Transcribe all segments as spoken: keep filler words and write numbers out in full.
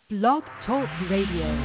Blog Talk Radio.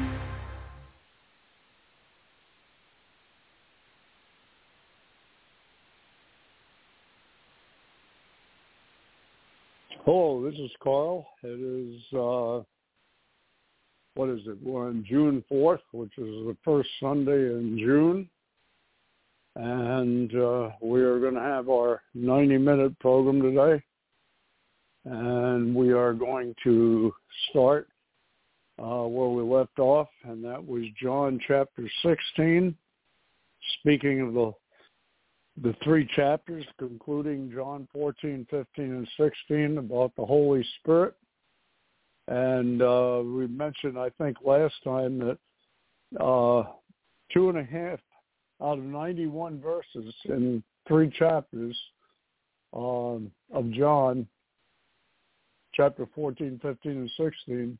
Hello, this is Carl. It is, uh, what is it? We're on June fourth, which is the first Sunday in June. And uh, we are going to have our ninety-minute program today. And we are going to start uh, where we left off, and that was John chapter sixteen. Speaking of the the three chapters, concluding John fourteen, fifteen, and sixteen about the Holy Spirit. And uh, we mentioned, I think, last time that uh, two and a half out of ninety-one verses in three chapters um, of John, chapter fourteen, fifteen, and sixteen,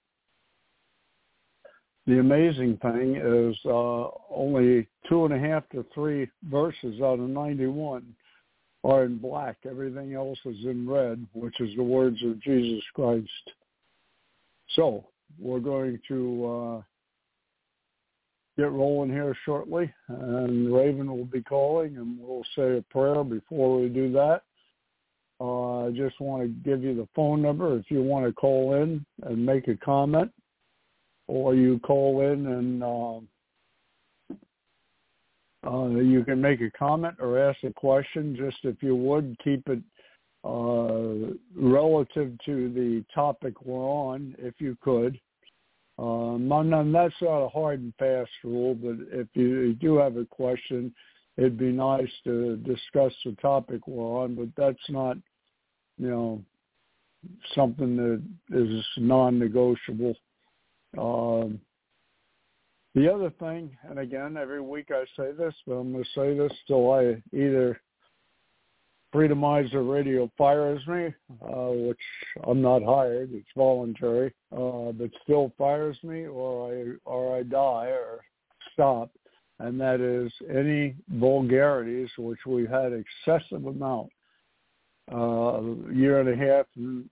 the amazing thing is uh, only two and a half to three verses out of ninety-one are in black. Everything else is in red, which is the words of Jesus Christ. So we're going to uh, get rolling here shortly, and Raven will be calling, and we'll say a prayer before we do that. Uh, I just want to give you the phone number if you want to call in and make a comment. Or you call in and uh, uh, you can make a comment or ask a question. Just if you would, keep it uh, relative to the topic we're on, if you could. Um, and that's not a hard and fast rule, but if you do have a question, it'd be nice to discuss the topic we're on, but that's not, you know, something that is non-negotiable. Um, the other thing, and again, every week I say this, but I'm going to say this till I either Freedomizer Radio fires me, uh, which I'm not hired, it's voluntary, uh, but still fires me, or I or I die or stop, and that is any vulgarities, which we've had excessive amount uh, a year and a half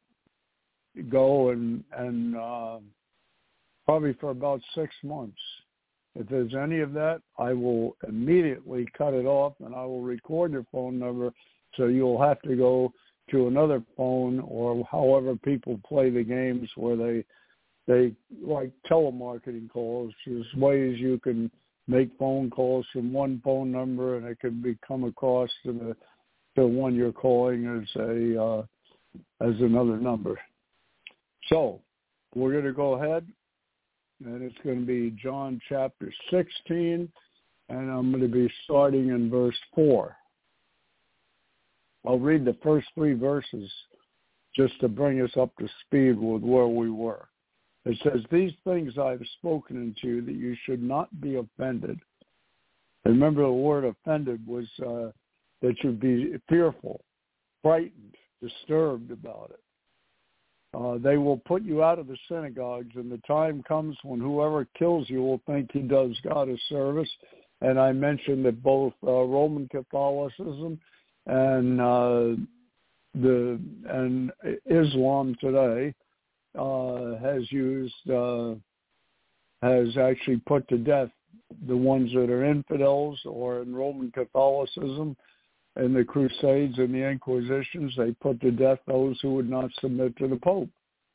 ago, and and uh, probably for about six months. If there's any of that, I will immediately cut it off, and I will record your phone number, so you'll have to go to another phone, or however people play the games where they they like telemarketing calls. There's ways you can make phone calls from one phone number, and it can be come across to the the one you're calling as a uh, as another number. So we're going to go ahead. And it's going to be John chapter sixteen, and I'm going to be starting in verse four. I'll read the first three verses just to bring us up to speed with where we were. It says, "These things I have spoken unto you, that you should not be offended." Remember, the word offended was uh, that you'd be fearful, frightened, disturbed about it. Uh, they will put you out of the synagogues, and the time comes when whoever kills you will think he does God a service. And I mentioned that both uh, Roman Catholicism and uh, the and Islam today uh, has used uh, has actually put to death the ones that are infidels, or in Roman Catholicism. In the Crusades and the Inquisitions, they put to death those who would not submit to the Pope.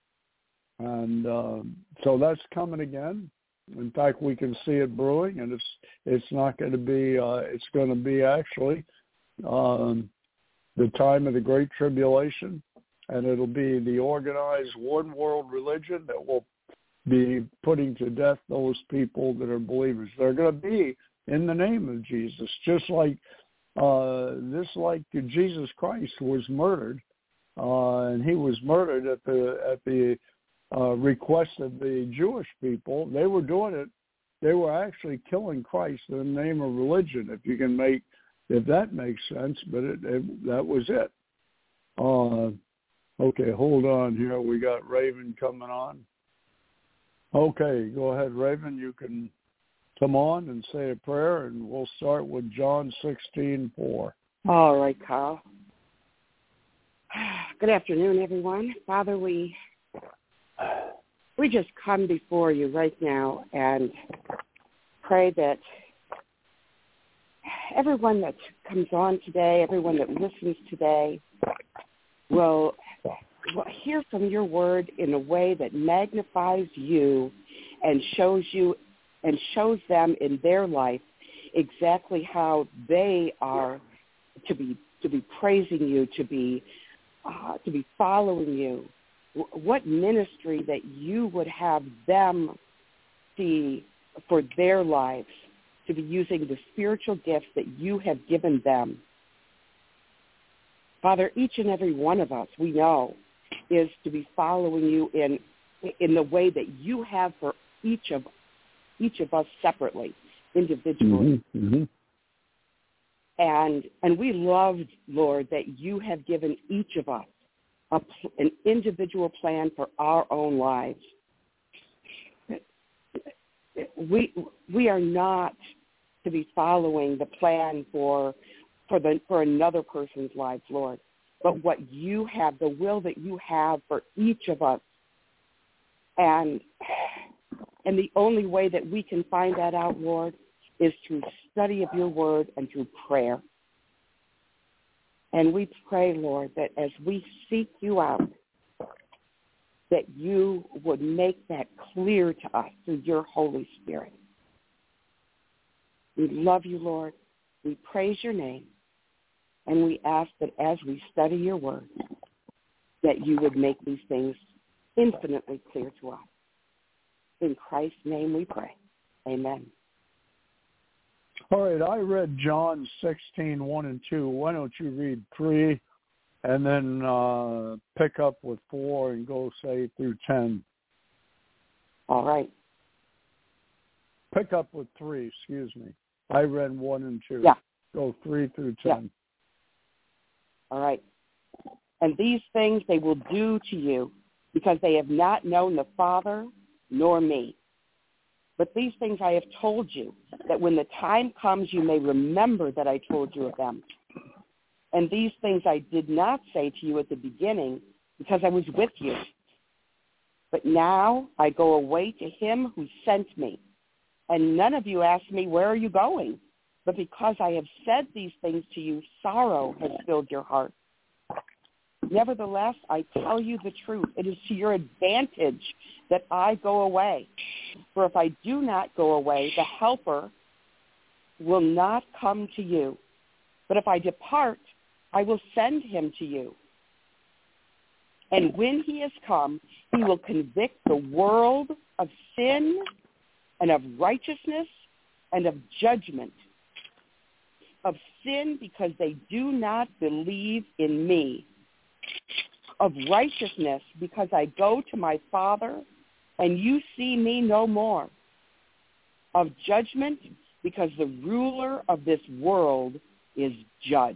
And uh, so that's coming again. In fact, we can see it brewing, and it's it's not going to be, uh, it's going to be actually um, the time of the Great Tribulation, and it'll be the organized one world religion that will be putting to death those people that are believers. They're going to be in the name of Jesus, just like Uh, this like Jesus Christ was murdered, uh, and he was murdered at the at the uh, request of the Jewish people. They were doing it. They were actually killing Christ in the name of religion, if you can make, if that makes sense. But it, it, that was it. Uh, okay, hold on here. We got Raven coming on. Okay, go ahead, Raven. You can come on and say a prayer, and we'll start with John sixteen four. All right, Carl. Good afternoon, everyone. Father, we we just come before you right now and pray that everyone that comes on today, everyone that listens today, will, will hear from your word in a way that magnifies you and shows you and shows them in their life exactly how they are to be to be praising you, to be uh, to be following you. What ministry that you would have them see for their lives, to be using the spiritual gifts that you have given them. Father, each and every one of us, we know, is to be following you in in the way that you have for each of each of us separately, individually. Mm-hmm. Mm-hmm. And and we love, Lord, that you have given each of us a, an individual plan for our own lives. We we are not to be following the plan for for the for another person's life, Lord, but what you have, the will that you have for each of us. And and the only way that we can find that out, Lord, is through study of your word and through prayer. And we pray, Lord, that as we seek you out, that you would make that clear to us through your Holy Spirit. We love you, Lord. We praise your name. And we ask that as we study your word, that you would make these things infinitely clear to us. In Christ's name we pray. Amen. All right, I read John sixteen, one and two. Why don't you read three and then uh, pick up with four and go, say, through ten. All right. Pick up with three, excuse me. I read one and two. Yeah. Go three through ten. Yeah. All right. And these things they will do to you because they have not known the Father nor me. But these things I have told you, that when the time comes you may remember that I told you of them. And these things I did not say to you at the beginning because I was with you. But now I go away to him who sent me. And none of you ask me, where are you going? But because I have said these things to you, sorrow has filled your heart. Nevertheless, I tell you the truth. It is to your advantage that I go away. For if I do not go away, the Helper will not come to you. But if I depart, I will send him to you. And when he has come, he will convict the world of sin and of righteousness and of judgment. Of sin because they do not believe in me. Of righteousness because I go to my Father and you see me no more. Of judgment because the ruler of this world is judged.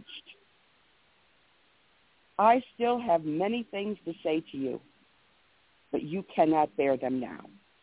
I still have many things to say to you, but you cannot bear them now.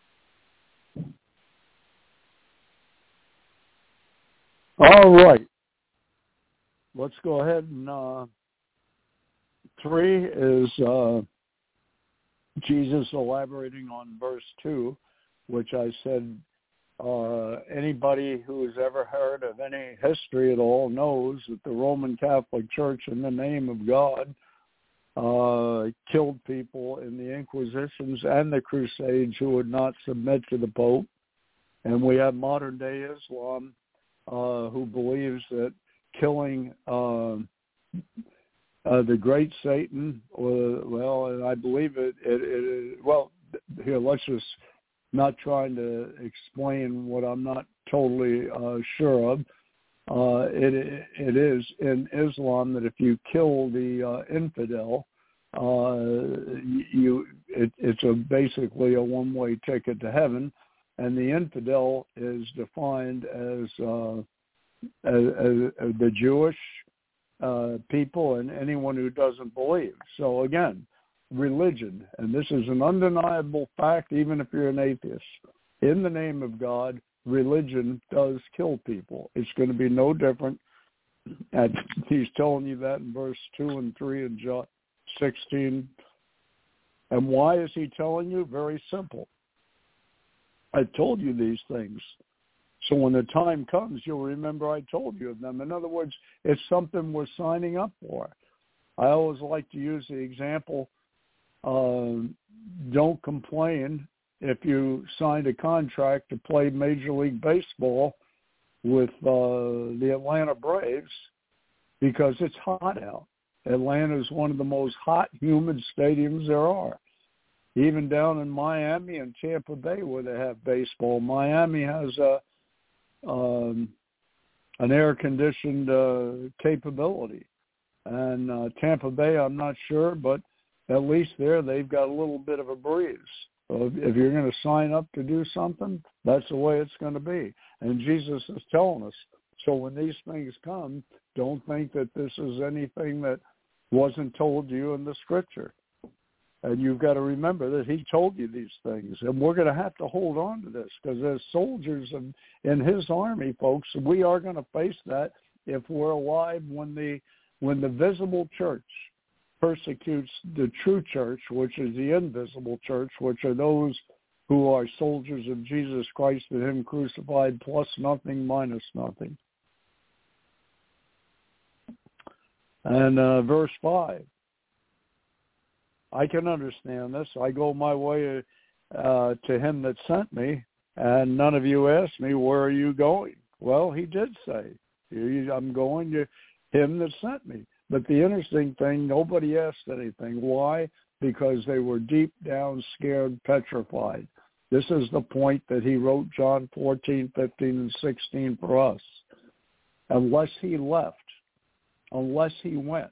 All right. Let's go ahead and uh, three is uh, Jesus elaborating on verse two, which I said uh, anybody who has ever heard of any history at all knows that the Roman Catholic Church, in the name of God, uh, killed people in the Inquisitions and the Crusades who would not submit to the Pope. And we have modern-day Islam uh, who believes that killing uh, uh, the great Satan, or, well, and I believe it, it, it, well, here, let's just not trying to explain what I'm not totally uh, sure of. Uh, it, it is in Islam that if you kill the uh, infidel, uh, you it, it's a basically a one-way ticket to heaven, and the infidel is defined as uh, as, as the Jewish uh, people and anyone who doesn't believe. So again, religion, and this is an undeniable fact, even if you're an atheist. In the name of God, religion does kill people. It's going to be no different. And he's telling you that in verse two and three in John sixteen. And why is he telling you? Very simple. I told you these things. So when the time comes, you'll remember I told you of them. In other words, it's something we're signing up for. I always like to use the example, uh, don't complain if you signed a contract to play Major League Baseball with uh, the Atlanta Braves because it's hot out. Atlanta is one of the most hot, humid stadiums there are. Even down in Miami and Tampa Bay where they have baseball, Miami has a, um, an air-conditioned uh, capability. And uh, Tampa Bay, I'm not sure, but at least there they've got a little bit of a breeze. So if, if you're going to sign up to do something, that's the way it's going to be. And Jesus is telling us. So when these things come, don't think that this is anything that wasn't told to you in the Scripture. And you've got to remember that he told you these things. And we're going to have to hold on to this because as soldiers in, in his army, folks, we are going to face that if we're alive when the when the visible church persecutes the true church, which is the invisible church, which are those who are soldiers of Jesus Christ and him crucified, plus nothing, minus nothing. And uh, verse five. I can understand this. I go my way uh, to him that sent me, and none of you asked me, where are you going? Well, he did say, I'm going to him that sent me. But the interesting thing, nobody asked anything. Why? Because they were deep down scared, petrified. This is the point that he wrote John fourteen, fifteen, and sixteen for us. Unless he left, unless he went,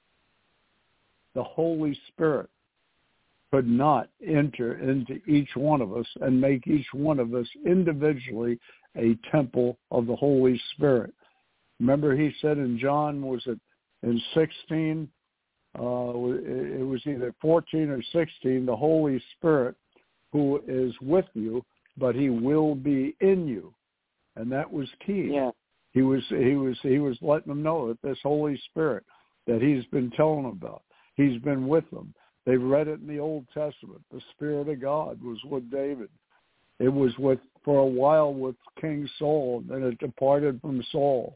the Holy Spirit could not enter into each one of us and make each one of us individually a temple of the Holy Spirit. Remember he said in John, was it in sixteen, uh, it was either fourteen or sixteen, the Holy Spirit who is with you, but he will be in you. And that was key. Yeah. He was, he was, he was letting them know that this Holy Spirit that he's been telling them about, he's been with them. They've read it in the Old Testament. The Spirit of God was with David. It was with for a while with King Saul, and it departed from Saul.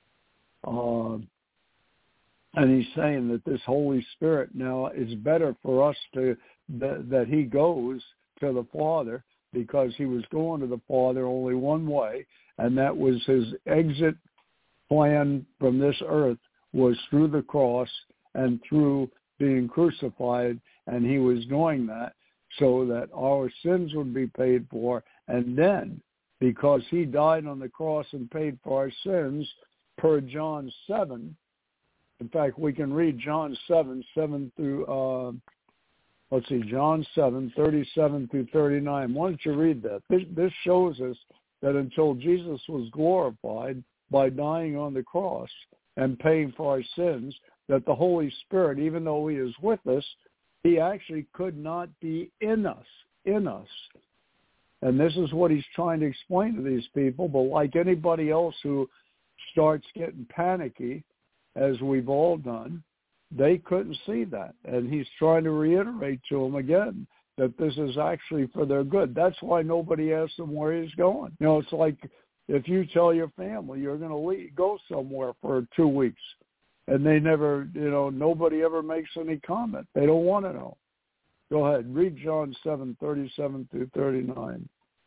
Uh, and he's saying that this Holy Spirit now is better for us to that, that he goes to the Father because he was going to the Father only one way, and that was his exit plan from this earth was through the cross and through being crucified, and he was doing that so that our sins would be paid for. And then, because he died on the cross and paid for our sins, per John seven, in fact, we can read John seven, seven through, uh, let's see, John seven, thirty-seven through thirty-nine. Why don't you read that? This, this shows us that until Jesus was glorified by dying on the cross and paying for our sins, that the Holy Spirit, even though he is with us, he actually could not be in us, in us. And this is what he's trying to explain to these people. But like anybody else who starts getting panicky, as we've all done, they couldn't see that. And he's trying to reiterate to them again that this is actually for their good. That's why nobody asks him where he's going. You know, it's like if you tell your family you're going to leave, go somewhere for two weeks, and they never, you know, nobody ever makes any comment. They don't want to know. Go ahead. Read John seven, thirty-seven through thirty-nine.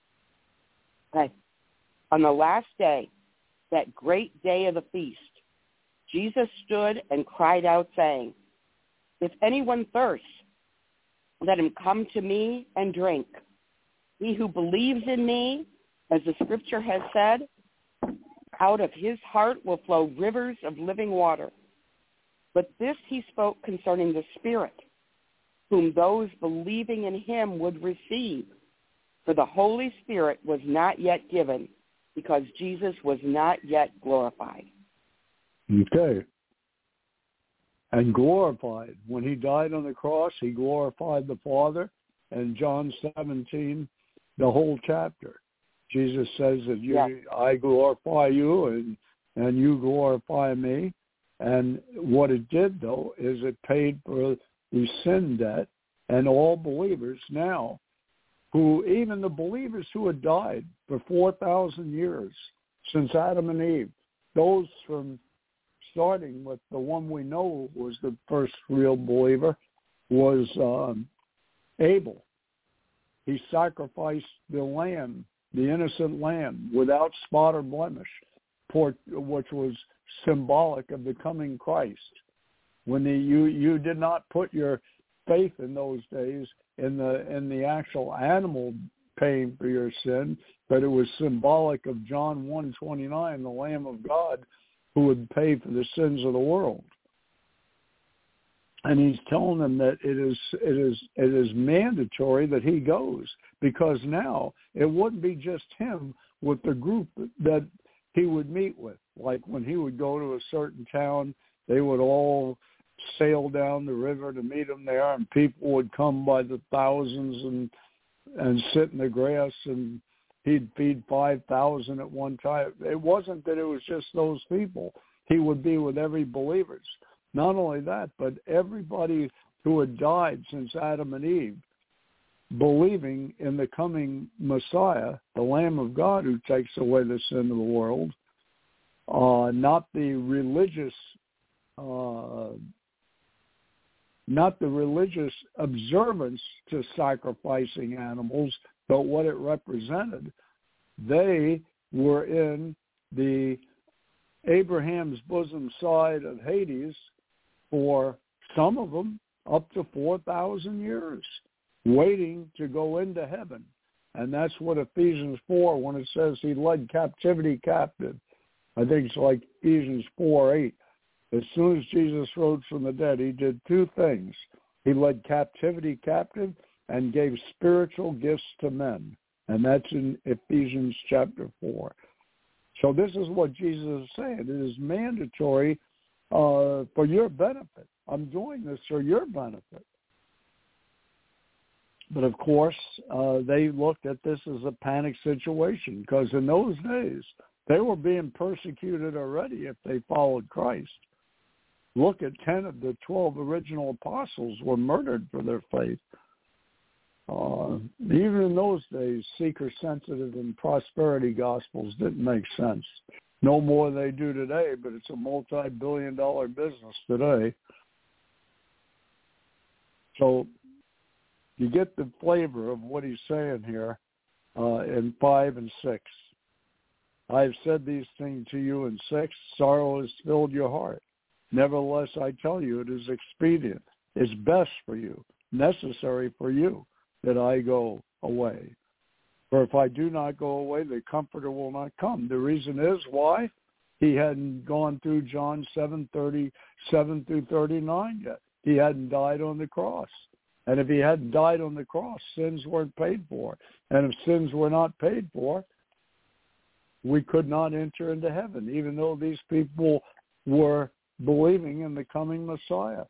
Okay. On the last day, that great day of the feast, Jesus stood and cried out, saying, if anyone thirsts, let him come to me and drink. He who believes in me, as the scripture has said, out of his heart will flow rivers of living water. But this he spoke concerning the Spirit, whom those believing in him would receive. For the Holy Spirit was not yet given, because Jesus was not yet glorified. Okay. And glorified. When he died on the cross, he glorified the Father. And John seventeen, the whole chapter, Jesus says that you, yes. I glorify you and, and you glorify me. And what it did, though, is it paid for the sin debt and all believers now, who even the believers who had died for four thousand years since Adam and Eve, those from starting with the one we know was the first real believer, was um, Abel. He sacrificed the lamb, the innocent lamb, without spot or blemish, which was symbolic of the coming Christ. When the, you you did not put your faith in those days in the in the actual animal paying for your sin, but it was symbolic of John one twenty-nine, the Lamb of God, who would pay for the sins of the world. And he's telling them that it is it is it is mandatory that he goes, because now it wouldn't be just him with the group that he would meet with. Like when he would go to a certain town, they would all sail down the river to meet him there, and people would come by the thousands and and sit in the grass, and he'd feed five thousand at one time. It wasn't that it was just those people. He would be with every believer. Not only that, but everybody who had died since Adam and Eve, believing in the coming Messiah, the Lamb of God who takes away the sin of the world, uh, not the religious, uh, not the religious observance to sacrificing animals, but what it represented. They were in the Abraham's bosom side of Hades for some of them up to four thousand years, waiting to go into heaven. And that's what Ephesians four, when it says he led captivity captive, I think it's like Ephesians four eight. As soon as Jesus rose from the dead, he did two things. He led captivity captive and gave spiritual gifts to men. And that's in Ephesians chapter four. So this is what Jesus is saying. It is mandatory uh, for your benefit. I'm doing this for your benefit. But of course, uh, they looked at this as a panic situation, because in those days, they were being persecuted already if they followed Christ. Look at ten of the twelve original apostles were murdered for their faith. Uh, even in those days, seeker-sensitive and prosperity gospels didn't make sense. No more than they do today, but it's a multi-billion dollar business today. So you get the flavor of what he's saying here uh, in five and six. I have said these things to you in six. Sorrow has filled your heart. Nevertheless, I tell you, it is expedient. It's best for you, necessary for you, that I go away. For if I do not go away, the Comforter will not come. The reason is why? He hadn't gone through John seven thirty-seven through thirty-nine yet. He hadn't died on the cross. And if he hadn't died on the cross, sins weren't paid for. And if sins were not paid for, we could not enter into heaven, even though these people were believing in the coming Messiah.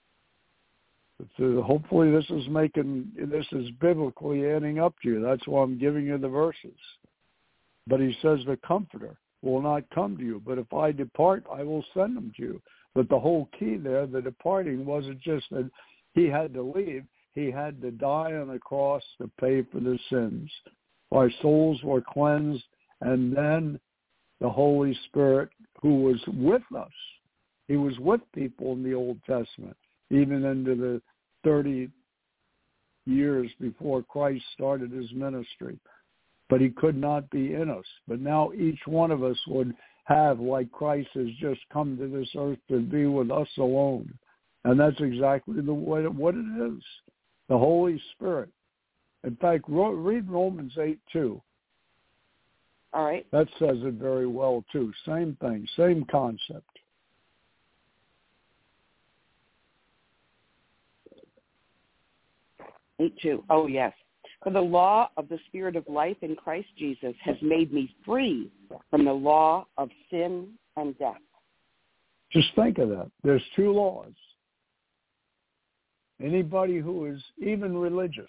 So hopefully this is making, this is biblically adding up to you. That's why I'm giving you the verses. But he says the Comforter will not come to you, but if I depart, I will send him to you. But the whole key there, the departing, wasn't just that he had to leave. He had to die on the cross to pay for the sins. Our souls were cleansed, and then the Holy Spirit, who was with us, he was with people in the Old Testament, even into the thirty years before Christ started his ministry. But he could not be in us. But now each one of us would have, like Christ has just come to this earth to be with us alone. And that's exactly the way what it is. The Holy Spirit. In fact, read Romans eight two. All right. That says it very well, too. Same thing, same concept. eight two. Oh, yes. For the law of the Spirit of life in Christ Jesus has made me free from the law of sin and death. Just think of that. There's two laws. Anybody who is even religious,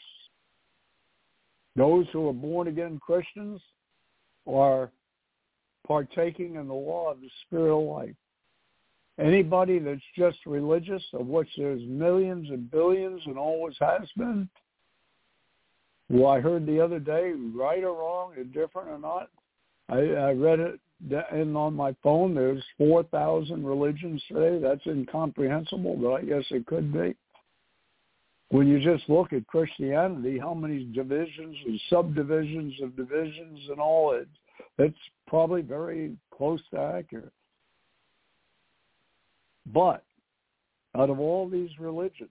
those who are born-again Christians, are partaking in the law of the Spirit of life. Anybody that's just religious, of which there's millions and billions and always has been, well, I heard the other day, right or wrong, indifferent or not, I, I read it in on my phone. There's four thousand religions today. That's incomprehensible, but I guess it could be. When you just look at Christianity, how many divisions and subdivisions of divisions and all it, it's probably very close to accurate. But out of all these religions,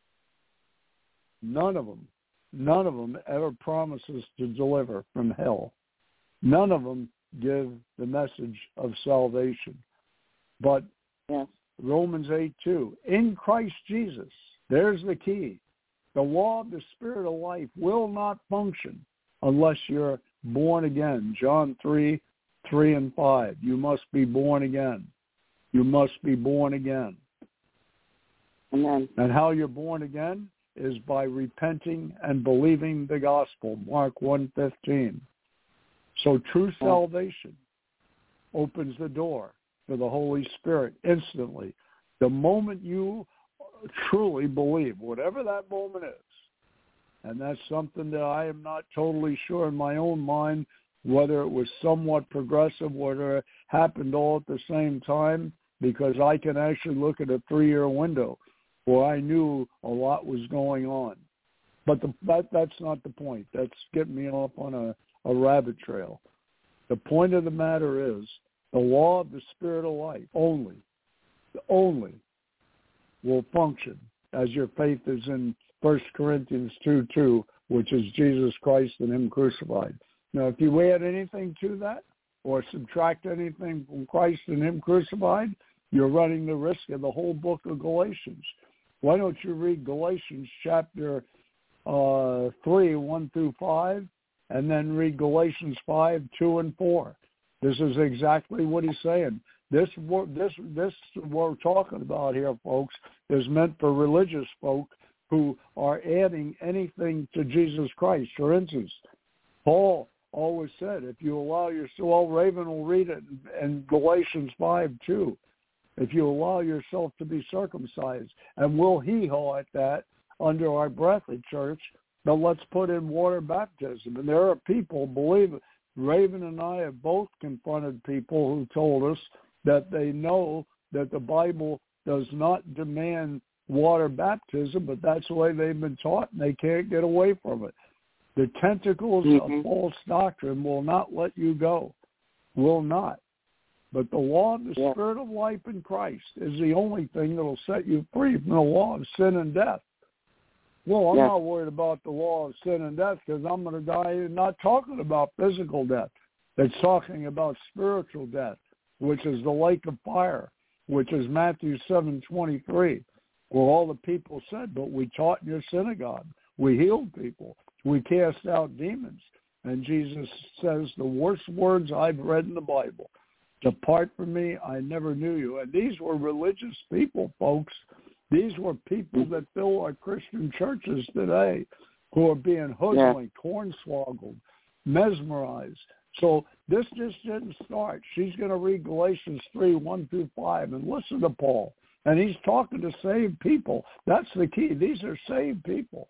none of them, none of them ever promises to deliver from hell. None of them give the message of salvation. But yes. Romans eight two, in Christ Jesus, there's the key. The law of the Spirit of life will not function unless you're born again. John three, three and five. You must be born again. You must be born again. Amen. And how you're born again is by repenting and believing the gospel. Mark one fifteen. So true salvation opens the door for the Holy Spirit instantly. The moment you truly believe, whatever that moment is, and that's something that I am not totally sure in my own mind whether it was somewhat progressive, whether it happened all at the same time, because I can actually look at a three-year window where I knew a lot was going on. But the, that, that's not the point. That's getting me off on a, a rabbit trail. The point of the matter is the law of the Spirit of life only, only will function as your faith is in First Corinthians two two, which is Jesus Christ and Him crucified. Now, if you add anything to that or subtract anything from Christ and Him crucified, you're running the risk of the whole book of Galatians. Why don't you read Galatians chapter uh, three, one through five, and then read Galatians five, two and four. This is exactly what he's saying. This, this, this what we're talking about here, folks, is meant for religious folk who are adding anything to Jesus Christ. For instance, Paul always said, if you allow yourself, well, Raven will read it in Galatians five, two. If you allow yourself to be circumcised, and we'll hee-haw at that under our breath at church, but let's put in water baptism. And there are people, believe it, Raven and I have both confronted people who told us that they know that the Bible does not demand water baptism, but that's the way they've been taught, and they can't get away from it. The tentacles mm-hmm. of false doctrine will not let you go, will not. But the law of the yeah. Spirit of life in Christ is the only thing that will set you free from the law of sin and death. Well, I'm yeah. not worried about the law of sin and death because I'm going to die not talking about physical death. It's talking about spiritual death, which is the lake of fire, which is Matthew seven twenty-three, where all the people said, but we taught in your synagogue. We healed people. We cast out demons. And Jesus says the worst words I've read in the Bible. Depart from me, I never knew you. And these were religious people, folks. These were people that fill our Christian churches today who are being hoodwinked, yeah. hornswoggled, mesmerized. So this just didn't start. She's going to read Galatians three, one through five, and listen to Paul. And he's talking to saved people. That's the key. These are saved people.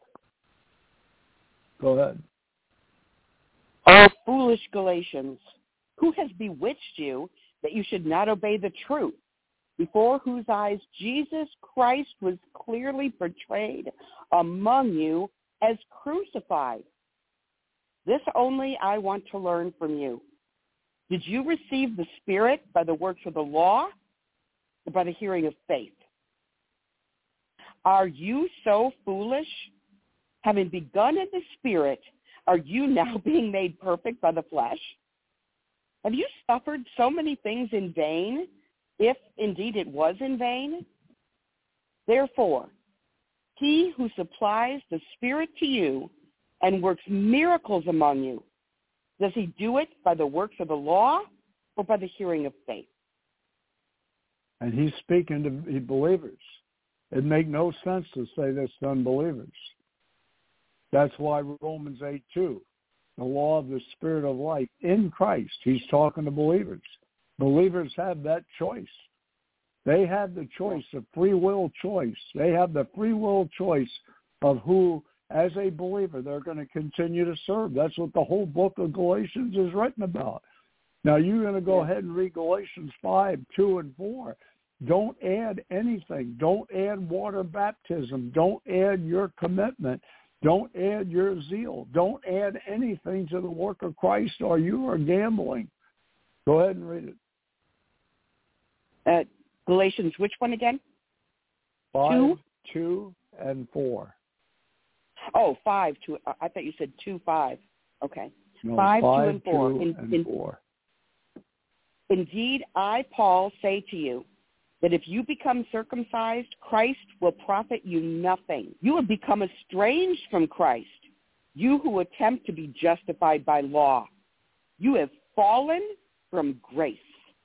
Go ahead. Oh, foolish Galatians, who has bewitched you that you should not obey the truth, before whose eyes Jesus Christ was clearly portrayed among you as crucified? This only I want to learn from you. Did you receive the Spirit by the works of the law or by the hearing of faith? Are you so foolish? Having begun in the Spirit, are you now being made perfect by the flesh? Have you suffered so many things in vain, if indeed it was in vain? Therefore, he who supplies the Spirit to you and works miracles among you, does he do it by the works of the law or by the hearing of faith? And he's speaking to believers. It makes no sense to say this to unbelievers. That's why Romans eight two, the law of the Spirit of life in Christ, he's talking to believers. Believers have that choice. They have the choice, the free will choice. They have the free will choice of who, as a believer, they're going to continue to serve. That's what the whole book of Galatians is written about. Now, you're going to go ahead and read Galatians five, two, and four. Don't add anything. Don't add water baptism. Don't add your commitment. Don't add your zeal. Don't add anything to the work of Christ, or you are gambling. Go ahead and read it. Uh, Galatians, which one again? Five, two? two, and four. Oh, five, two. I thought you said two, five. Okay. No, five, five, two, and four. two, in, and in, four. Indeed, I, Paul, say to you that if you become circumcised, Christ will profit you nothing. You have become estranged from Christ, you who attempt to be justified by law. You have fallen from grace.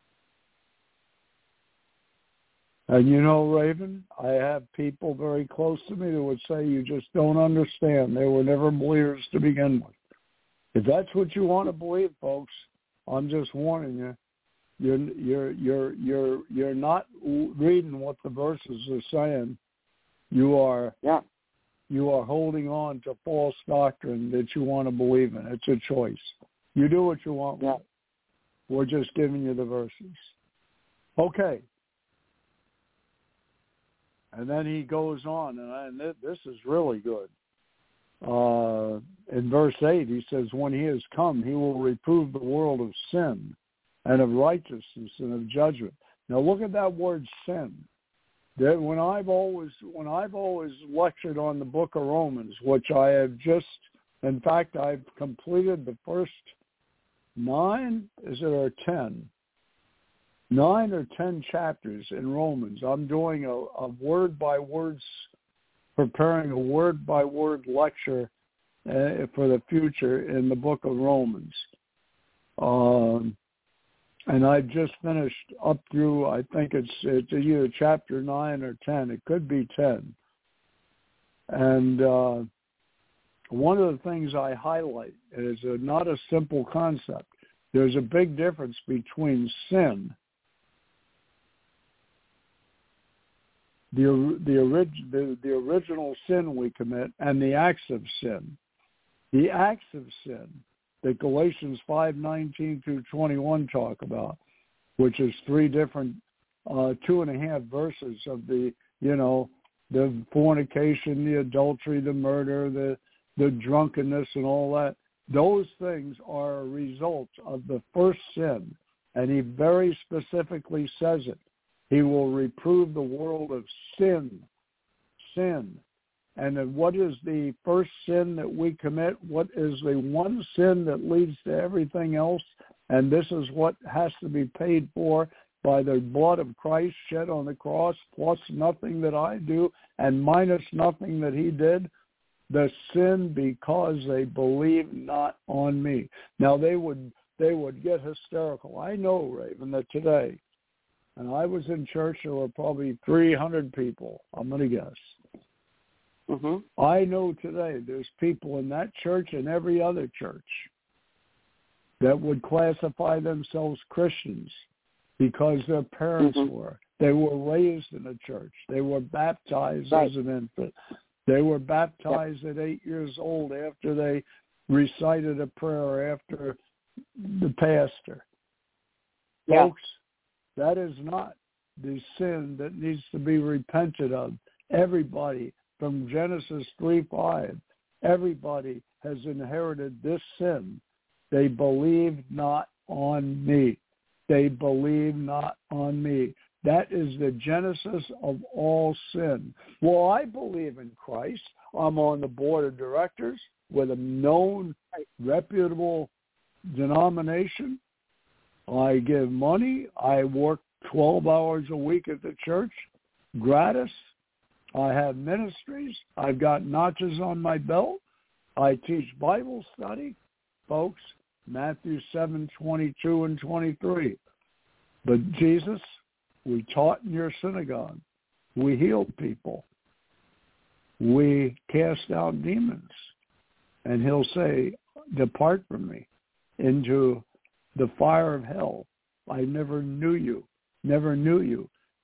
And you know, Raven, I have people very close to me that would say you just don't understand. They were never believers to begin with. If that's what you want to believe, folks, I'm just warning you. You're you're you're you're you're not reading what the verses are saying. You are yeah. you are holding on to false doctrine that you want to believe in. It's a choice. You do what you want. Yeah. We're just giving you the verses. Okay. And then he goes on, and, I, and this is really good. Uh, in verse eight, he says, when he has come, he will reprove the world of sin and of righteousness and of judgment. Now look at that word sin. That when I've always when I've always lectured on the book of Romans, which I have just, in fact, I've completed the first nine, is it, or ten? Nine or ten chapters in Romans. I'm doing a, a word-by-word, preparing a word-by-word lecture uh, for the future in the book of Romans. Um, and I've just finished up through, I think it's, it's either chapter nine or ten. It could be ten. And uh, one of the things I highlight is a, not a simple concept. There's a big difference between sin, The the, orig- the the original sin we commit, and the acts of sin. The acts of sin that Galatians five nineteen through twenty-one talk about, which is three different, uh, two and a half verses of the, you know, the fornication, the adultery, the murder, the the drunkenness, and all that. Those things are a result of the first sin, and he very specifically says it. He will reprove the world of sin, sin. And then what is the first sin that we commit? What is the one sin that leads to everything else? And this is what has to be paid for by the blood of Christ shed on the cross, plus nothing that I do and minus nothing that he did. The sin because they believe not on me. Now they would they would get hysterical. I know, Raven, that today, and I was in church, there were probably three hundred people, I'm going to guess. Mm-hmm. I know today there's people in that church and every other church that would classify themselves Christians because their parents mm-hmm. were. They were raised in a church. They were baptized right. as an infant. They were baptized yep. at eight years old after they recited a prayer after the pastor. Yeah. Folks, that is not the sin that needs to be repented of. Everybody, from Genesis three five, everybody has inherited this sin. They believe not on me. They believe not on me. That is the genesis of all sin. Well, I believe in Christ. I'm on the board of directors with a known, reputable denomination. I give money. I work twelve hours a week at the church, gratis. I have ministries. I've got notches on my belt. I teach Bible study. Folks, Matthew seven twenty-two and twenty-three. But Jesus, we taught in your synagogue. We healed people. We cast out demons. And he'll say, depart from me into the fire of hell. I never knew you, never knew you.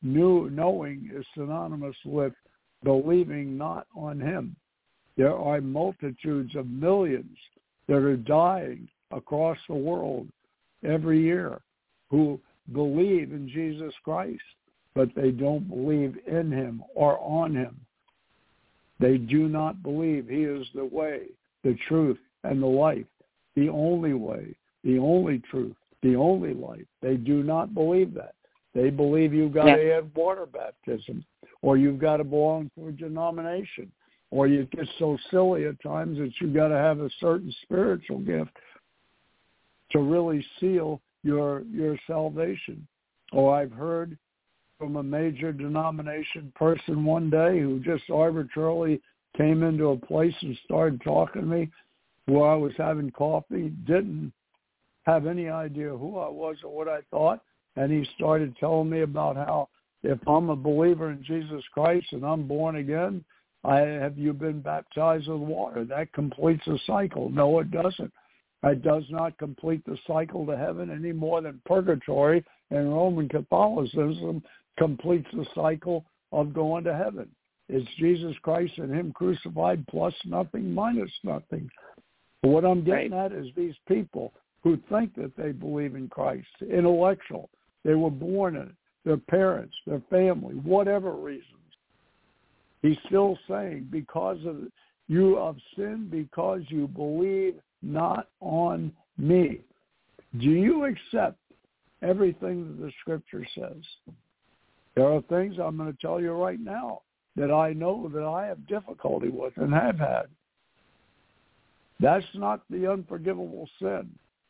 Knew, knowing is synonymous with believing not on him. There are multitudes of millions that are dying across the world every year who believe in Jesus Christ, but they don't believe in him or on him. They do not believe he is the way, the truth, and the life, the only way, the only truth, the only life. They do not believe that. They believe you've got yeah. to have water baptism, or you've got to belong to a denomination, or you get so silly at times that you've got to have a certain spiritual gift to really seal your your salvation. Or I've heard from a major denomination person one day who just arbitrarily came into a place and started talking to me where I was having coffee, didn't have any idea who I was or what I thought, and he started telling me about how if I'm a believer in Jesus Christ and I'm born again, I have you been baptized with water? That completes the cycle. No, it doesn't. It does not complete the cycle to heaven any more than purgatory and Roman Catholicism completes the cycle of going to heaven. It's Jesus Christ and him crucified plus nothing minus nothing. But what I'm getting right. at is these people who think that they believe in Christ, intellectual, they were born in it, their parents, their family, whatever reasons. He's still saying, because of you have sinned, because you believe not on me. Do you accept everything that the Scripture says? There are things I'm going to tell you right now that I know that I have difficulty with and have had. That's not the unforgivable sin.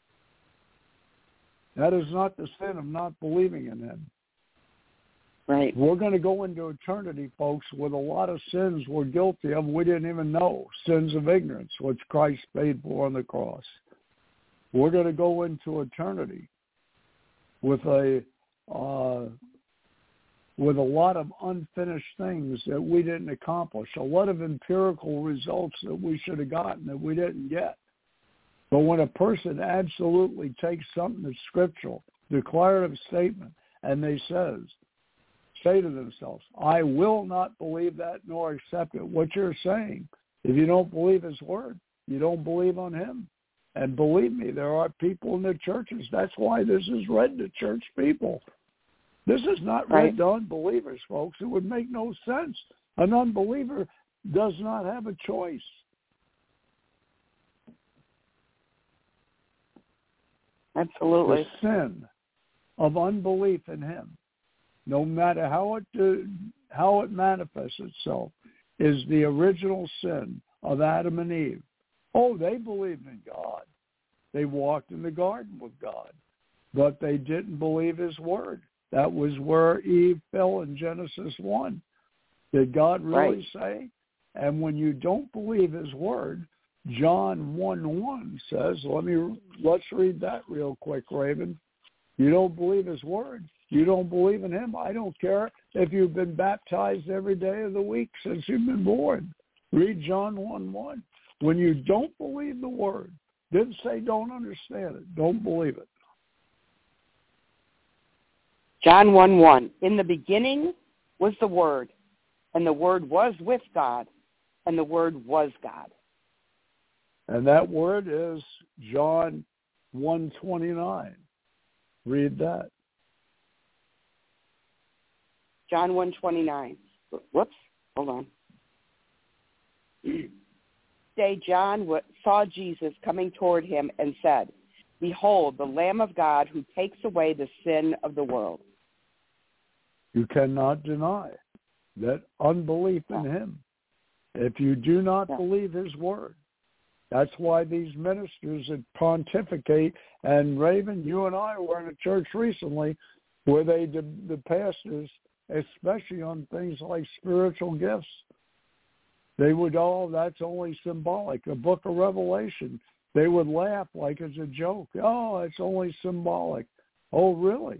That is not the sin of not believing in him. Right. We're going to go into eternity, folks, with a lot of sins we're guilty of we didn't even know. Sins of ignorance, which Christ paid for on the cross. We're going to go into eternity with a uh, with a lot of unfinished things that we didn't accomplish, a lot of empirical results that we should have gotten that we didn't get. But when a person absolutely takes something that's scriptural, declarative statement, and they says, say to themselves, I will not believe that nor accept it. What you're saying, if you don't believe his word, you don't believe on him. And believe me, there are people in the churches. That's why this is read to church people. This is not read right. to unbelievers, folks. It would make no sense. An unbeliever does not have a choice. Absolutely. The sin of unbelief in him, no matter how it uh, how it manifests itself, is the original sin of Adam and Eve. Oh, they believed in God. They walked in the garden with God, but they didn't believe his word. That was where Eve fell in Genesis one. Did God really right. say? And when you don't believe his word, John one one says, let me, let's read that real quick, Raven. You don't believe his word. You don't believe in him. I don't care if you've been baptized every day of the week since you've been born. Read John one one. When you don't believe the word, didn't say don't understand it. Don't believe it. John one one. In the beginning was the Word, and the Word was with God, and the Word was God. And that word is John one twenty-nine. Read that. John one twenty-nine. Whoops. Hold on. Day John saw Jesus coming toward him and said, Behold, the Lamb of God who takes away the sin of the world. You cannot deny that unbelief in him. If you do not yeah. believe his word, that's why these ministers that pontificate, and Raven, you and I were in a church recently where they, the, the pastors, especially on things like spiritual gifts, they would, oh, that's only symbolic. The book of Revelation, they would laugh like it's a joke. Oh, it's only symbolic. Oh, really?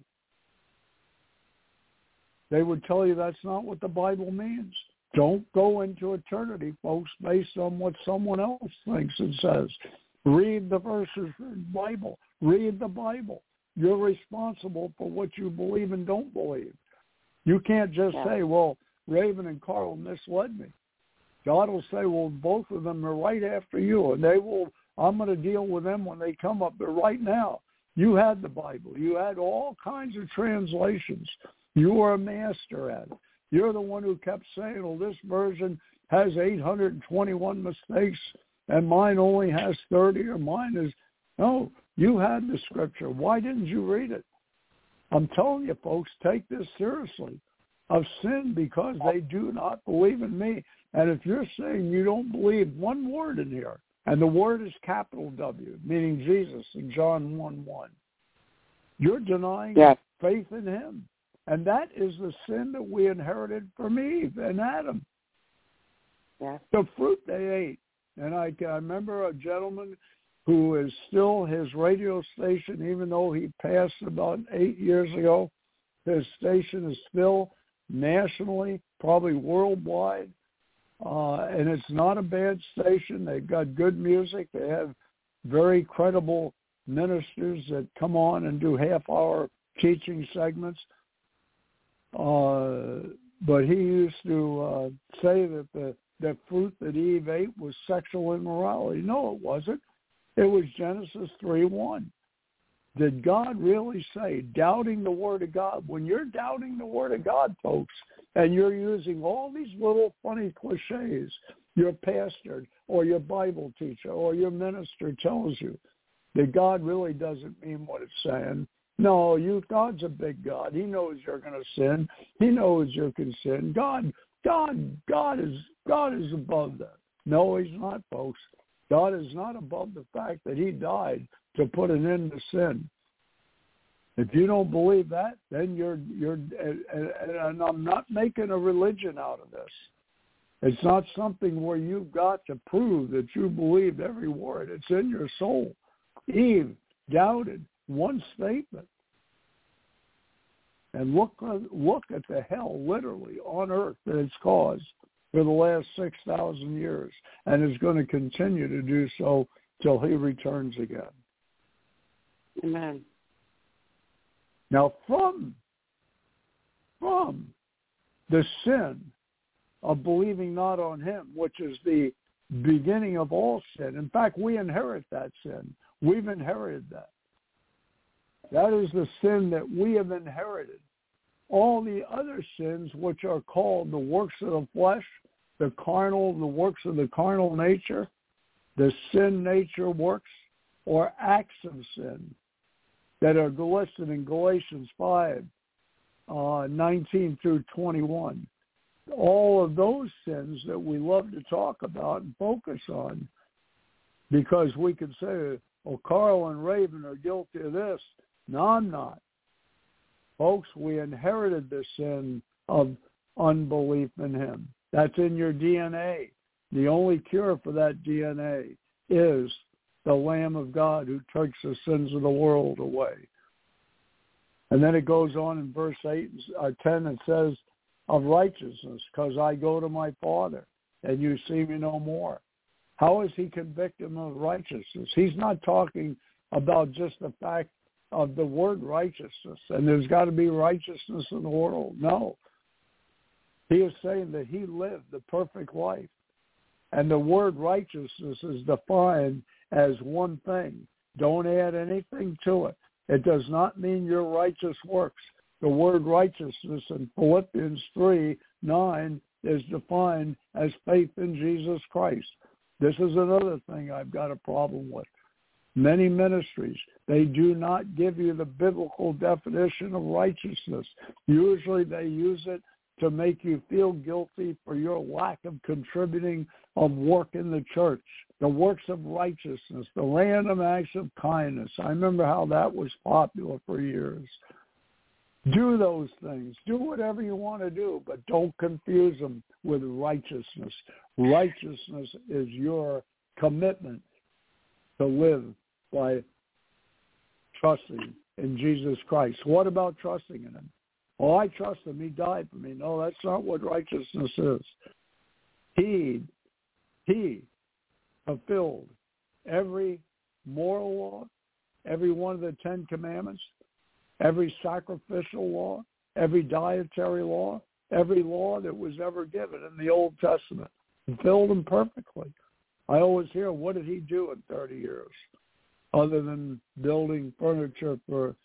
They would tell you that's not what the Bible means. Don't go into eternity, folks, based on what someone else thinks it says. Read the verses of the Bible. Read the Bible. You're responsible for what you believe and don't believe. You can't just Yeah. say, well, Raven and Carl misled me. God will say, well, both of them are right after you, and they will, I'm going to deal with them when they come up. But right now, you had the Bible. You had all kinds of translations. You were a master at it. You're the one who kept saying, well, this version has eight hundred twenty-one mistakes, and mine only has thirty, or mine is, no, you had the scripture. Why didn't you read it? I'm telling you, folks, take this seriously. Of sin because they do not believe in me. And if you're saying you don't believe one word in here, and the word is capital W, meaning Jesus in John one one, you're denying yes. faith in him. And that is the sin that we inherited from Eve and Adam. Yes. The fruit they ate. And I, I remember a gentleman who is still his radio station, even though he passed about eight years ago, his station is still nationally, probably worldwide, uh, and it's not a bad station. They've got good music. They have very credible ministers that come on and do half-hour teaching segments. Uh, but he used to uh, say that the, the fruit that Eve ate was sexual immorality. No, it wasn't. It was Genesis three one. Did God really say, doubting the Word of God? When you're doubting the Word of God, folks, and you're using all these little funny cliches, your pastor or your Bible teacher or your minister tells you that God really doesn't mean what it's saying. No, you God's a big God. He knows you're going to sin. He knows you can sin. God, God, God is God is above that. No, he's not, folks. God is not above the fact that he died to put an end to sin. If you don't believe that, then you're you're and, and I'm not making a religion out of this. It's not something where you've got to prove that you believe every word. It's in your soul. Eve doubted one statement. And look look at the hell literally on earth that it's caused for the last six thousand years, and is going to continue to do so till he returns again. Amen. Now, from, from the sin of believing not on him, which is the beginning of all sin. In fact, we inherit that sin. We've inherited that. That is the sin that we have inherited. All the other sins, which are called the works of the flesh, the carnal, the works of the carnal nature, the sin nature works, or acts of sin, that are listed in Galatians five, uh, nineteen through twenty-one. All of those sins that we love to talk about and focus on, because we can say, oh, Carl and Raven are guilty of this. No, I'm not. Folks, we inherited the sin of unbelief in him. That's in your D N A. The only cure for that D N A is the Lamb of God who takes the sins of the world away. And then it goes on in verse eight or ten, it says, of righteousness, because I go to my Father, and you see me no more. How is he convicted of righteousness? He's not talking about just the fact of the word righteousness, and there's got to be righteousness in the world. No. He is saying that he lived the perfect life. And the word righteousness is defined as one thing. Don't add anything to it. It does not mean your righteous works. The word righteousness in Philippians three nine is defined as faith in Jesus Christ. This is another thing I've got a problem with. Many ministries, they do not give you the biblical definition of righteousness. Usually they use it to make you feel guilty for your lack of contributing of work in the church, the works of righteousness, the random acts of kindness. I remember how that was popular for years. Do those things. Do whatever you want to do, but don't confuse them with righteousness. Righteousness is your commitment to live by trusting in Jesus Christ. What about trusting in him? Oh, I trust him. He died for me. No, that's not what righteousness is. He, he fulfilled every moral law, every one of the Ten Commandments, every sacrificial law, every dietary law, every law that was ever given in the Old Testament. Fulfilled them perfectly. I always hear, what did he do in thirty years? Other than building furniture for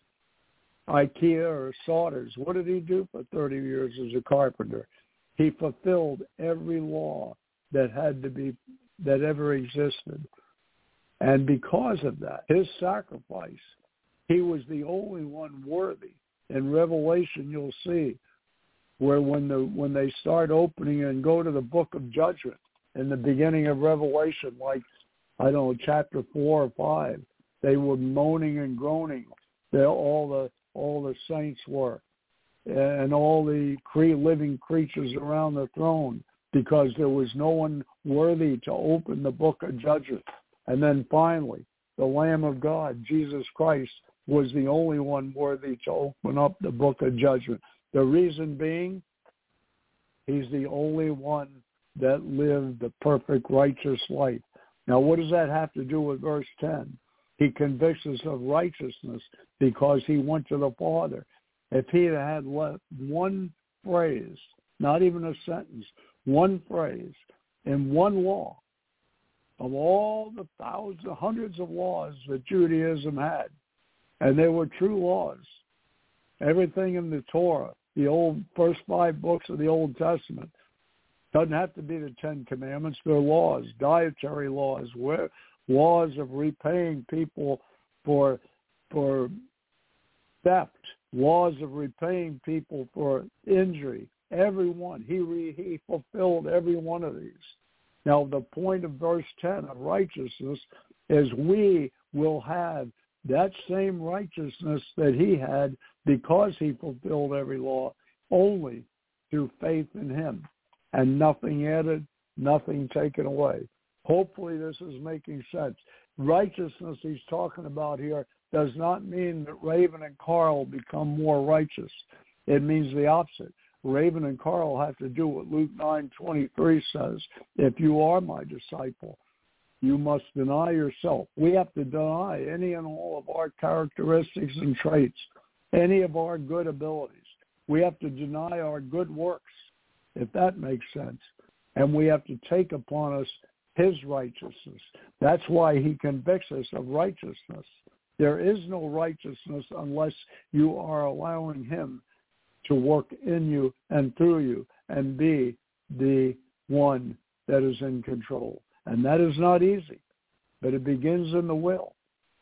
IKEA or Sodders. What did he do for thirty years as a carpenter? He fulfilled every law that had to be, that ever existed. And because of that, his sacrifice, he was the only one worthy. In Revelation, you'll see where when the when they start opening and go to the book of judgment in the beginning of Revelation, like, I don't know, chapter four or five, they were moaning and groaning. They, all the all the saints were, and all the cre- living creatures around the throne, because there was no one worthy to open the book of judgment. And then finally, the Lamb of God, Jesus Christ, was the only one worthy to open up the book of judgment. The reason being, he's the only one that lived the perfect righteous life. Now, what does that have to do with verse ten? He convicts us of righteousness because he went to the Father. If he had left one phrase, not even a sentence, one phrase in one law, of all the thousands, hundreds of laws that Judaism had, and they were true laws, everything in the Torah, the old first five books of the Old Testament, doesn't have to be the Ten Commandments. They're laws, dietary laws, where, laws of repaying people for for theft, laws of repaying people for injury. Every one. He, re, he fulfilled every one of these. Now, the point of verse ten of righteousness is we will have that same righteousness that he had because he fulfilled every law only through faith in him, and nothing added, nothing taken away. Hopefully this is making sense. Righteousness he's talking about here does not mean that Raven and Carl become more righteous. It means the opposite. Raven and Carl have to do what Luke nine twenty-three says. If you are my disciple, you must deny yourself. We have to deny any and all of our characteristics and traits, any of our good abilities. We have to deny our good works, if that makes sense. And we have to take upon us his righteousness. That's why he convicts us of righteousness. There is no righteousness unless you are allowing him to work in you and through you and be the one that is in control. And that is not easy, but it begins in the will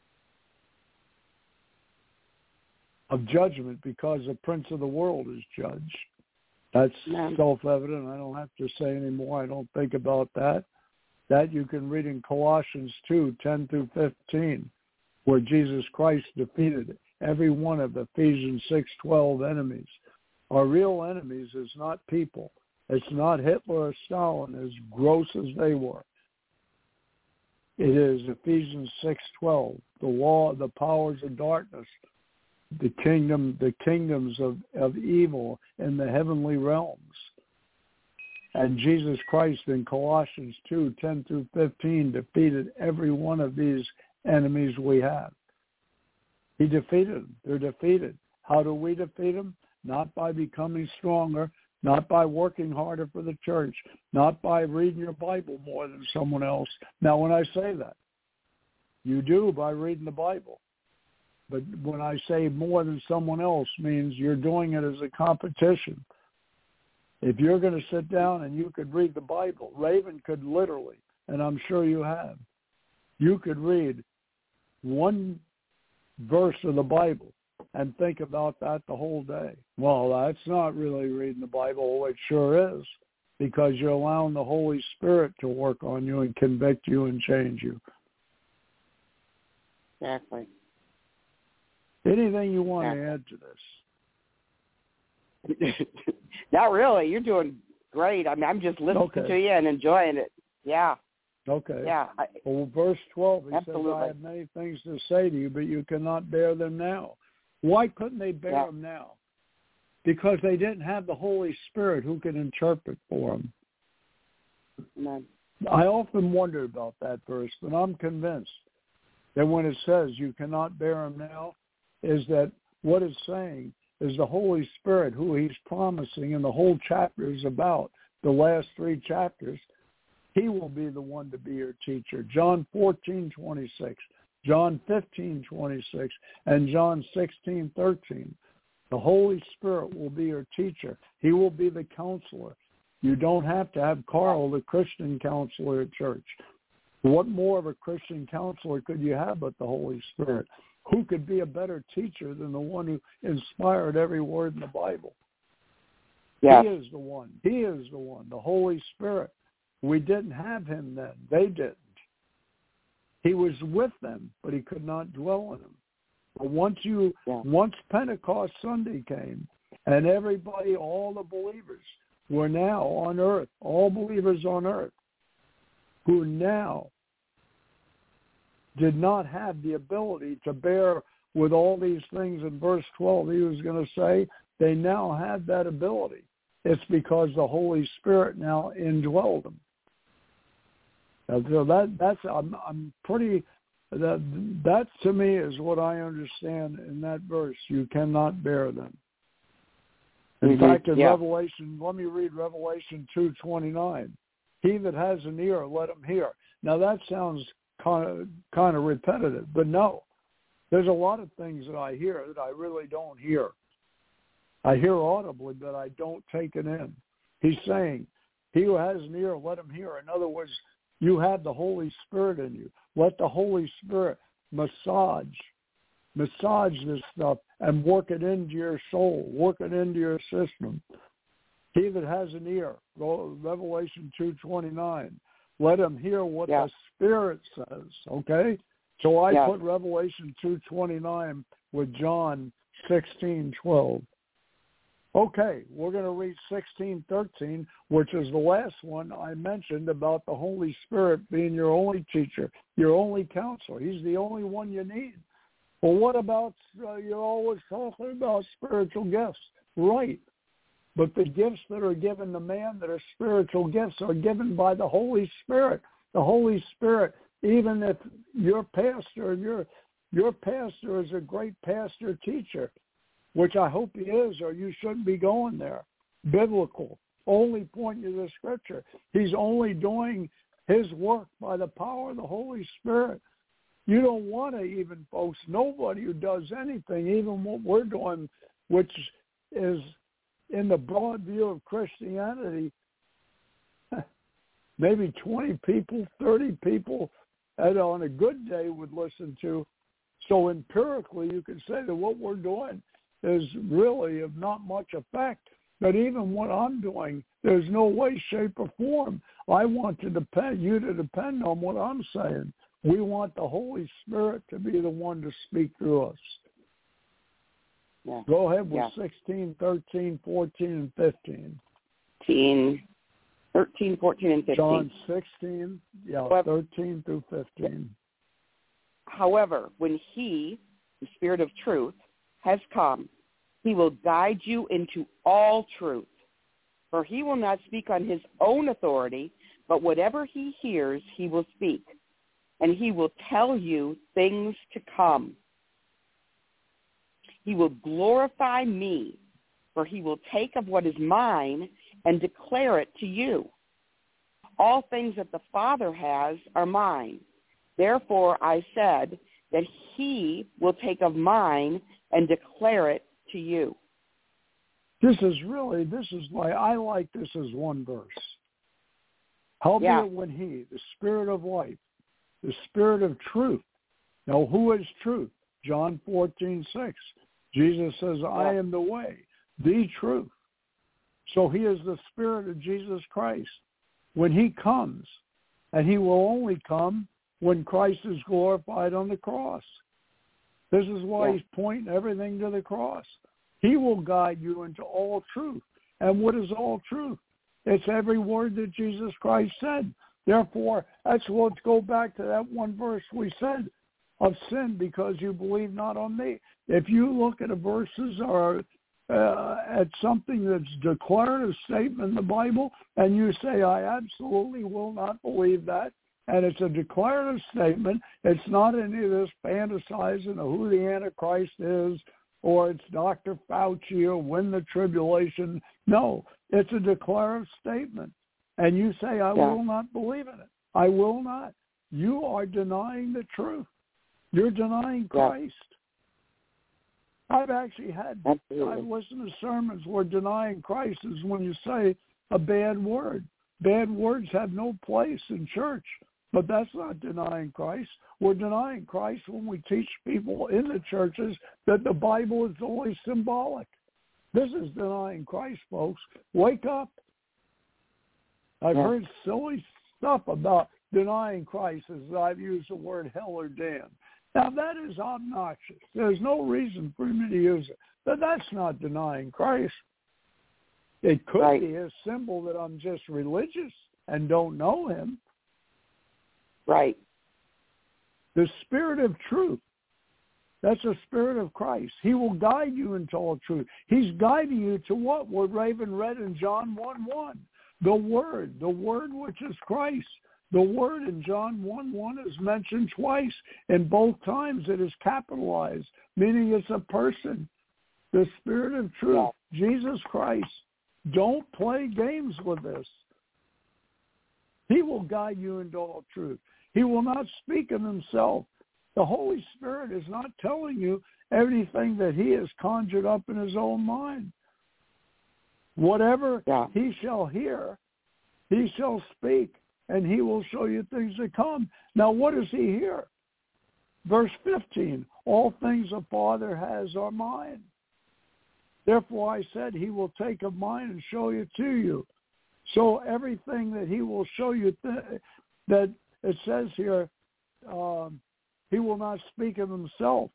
of judgment, because the prince of the world is judged. That's yeah. self-evident. I don't have to say any more. I don't think about that. That you can read in Colossians two, ten through fifteen, where Jesus Christ defeated every one of Ephesians six, twelve enemies. Our real enemies is not people. It's not Hitler or Stalin, as gross as they were. It is Ephesians six, twelve, the law, the powers of darkness, the kingdom, the kingdoms of, of evil in the heavenly realms. And Jesus Christ in Colossians two, ten through fifteen defeated every one of these enemies we have. He defeated them. They're defeated. How do we defeat them? Not by becoming stronger, not by working harder for the church, not by reading your Bible more than someone else. Now, when I say that, you do by reading the Bible. But when I say more than someone else, means you're doing it as a competition. If you're going to sit down and you could read the Bible, Raven could literally, and I'm sure you have, you could read one verse of the Bible and think about that the whole day. Well, that's not really reading the Bible. It sure is, because you're allowing the Holy Spirit to work on you and convict you and change you. Exactly. Anything you want exactly. to add to this? Not really. You're doing great. I mean, I'm just listening okay. to you and enjoying it. Yeah. Okay. Yeah. I, well, verse twelve, he absolutely. says, I have many things to say to you, but you cannot bear them now. Why couldn't they bear yeah. them now? Because they didn't have the Holy Spirit who could interpret for them. Amen. I often wonder about that verse, but I'm convinced that when it says you cannot bear them now, is that what it's saying is the Holy Spirit, who he's promising, and the whole chapter is about, the last three chapters. He will be the one to be your teacher. John fourteen twenty-six, John fifteen twenty-six, and John sixteen thirteen. The Holy Spirit will be your teacher. He will be the counselor. You don't have to have Carl, the Christian counselor at church. What more of a Christian counselor could you have but the Holy Spirit? Who could be a better teacher than the one who inspired every word in the Bible? Yes. He is the one. He is the one, the Holy Spirit. We didn't have him then. They didn't. He was with them, but he could not dwell in them. But once you, yeah. once Pentecost Sunday came, and everybody, all the believers, were now on earth, all believers on earth, who now did not have the ability to bear with all these things in verse twelve, he was going to say, they now have that ability. It's because the Holy Spirit now indwelled them. So that that's I'm I'm pretty that that to me is what I understand in that verse. You cannot bear them. In mm-hmm. fact, in yeah. Revelation, let me read Revelation two twenty-nine. He that has an ear, let him hear. Now that sounds kind of kind of repetitive, but no, there's a lot of things that I hear that I really don't hear. I hear audibly, but I don't take it in. He's saying, he who has an ear, let him hear. In other words, you have the Holy Spirit in you. Let the Holy Spirit massage, massage this stuff and work it into your soul, work it into your system. He that has an ear, Revelation two twenty-nine, let him hear what yeah. the Spirit says, okay? So I yeah. put Revelation two twenty-nine with John sixteen twelve. Okay, we're going to read sixteen thirteen, which is the last one I mentioned about the Holy Spirit being your only teacher, your only counselor. He's the only one you need. Well, what about, uh, you're always talking about spiritual gifts. Right. But the gifts that are given to man that are spiritual gifts are given by the Holy Spirit. The Holy Spirit, even if your pastor, your, your pastor is a great pastor teacher, which I hope he is, or you shouldn't be going there. Biblical, only pointing to the Scripture. He's only doing his work by the power of the Holy Spirit. You don't want to even, folks, nobody who does anything, even what we're doing, which is in the broad view of Christianity, maybe twenty people, thirty people that on a good day would listen to. So empirically, you could say that what we're doing is really of not much effect. But even what I'm doing, there's no way, shape, or form. I want to depend you to depend on what I'm saying. We want the Holy Spirit to be the one to speak through us. Yeah. Go ahead with yeah. sixteen, thirteen, fourteen, and fifteen. thirteen, thirteen, fourteen, and fifteen. John sixteen, yeah, However, thirteen through fifteen. However, when he, the Spirit of truth, has come, he will guide you into all truth. For he will not speak on his own authority, but whatever he hears, he will speak. And he will tell you things to come. He will glorify me, for he will take of what is mine and declare it to you. All things that the Father has are mine. Therefore I said that he will take of mine and declare it to you. This is really, this is why I like this as one verse. Howbeit yeah. when he, the Spirit of life, the Spirit of truth. Now, who is truth? John fourteen six. Jesus says, I am the way, the truth. So he is the Spirit of Jesus Christ. When he comes, and he will only come when Christ is glorified on the cross. This is why yeah. he's pointing everything to the cross. He will guide you into all truth. And what is all truth? It's every word that Jesus Christ said. Therefore, that's let's go back to that one verse we said of sin because you believe not on me. If you look at a verses or uh, at something that's declarative statement in the Bible and you say, I absolutely will not believe that, and it's a declarative statement, it's not any of this fantasizing of who the Antichrist is or it's Doctor Fauci or win the tribulation. No, it's a declarative statement. And you say, I yeah. will not believe in it. I will not. You are denying the truth. You're denying Christ. Yeah. I've actually had, Absolutely. I've listened to sermons where denying Christ is when you say a bad word. Bad words have no place in church. But that's not denying Christ. We're denying Christ when we teach people in the churches that the Bible is only symbolic. This is denying Christ, folks. Wake up. I've yeah. heard silly stuff about denying Christ as I've used the word hell or damn. Now, that is obnoxious. There's no reason for me to use it. But that's not denying Christ. It could right. be a symbol that I'm just religious and don't know him. Right. The Spirit of truth. That's the Spirit of Christ. He will guide you into all truth. He's guiding you to what? What Raven read in John one one. The Word. The Word which is Christ. The Word in John one one is mentioned twice. In both times it is capitalized, meaning it's a person. The Spirit of truth. Yeah. Jesus Christ. Don't play games with this. He will guide you into all truth. He will not speak of himself. The Holy Spirit is not telling you everything that he has conjured up in his own mind. Whatever yeah. he shall hear, he shall speak, and he will show you things to come. Now, what does he hear? Verse fifteen, all things the Father has are mine. Therefore I said he will take of mine and show you to you. So everything that he will show you, th- that it says here, um, he will not speak of himself,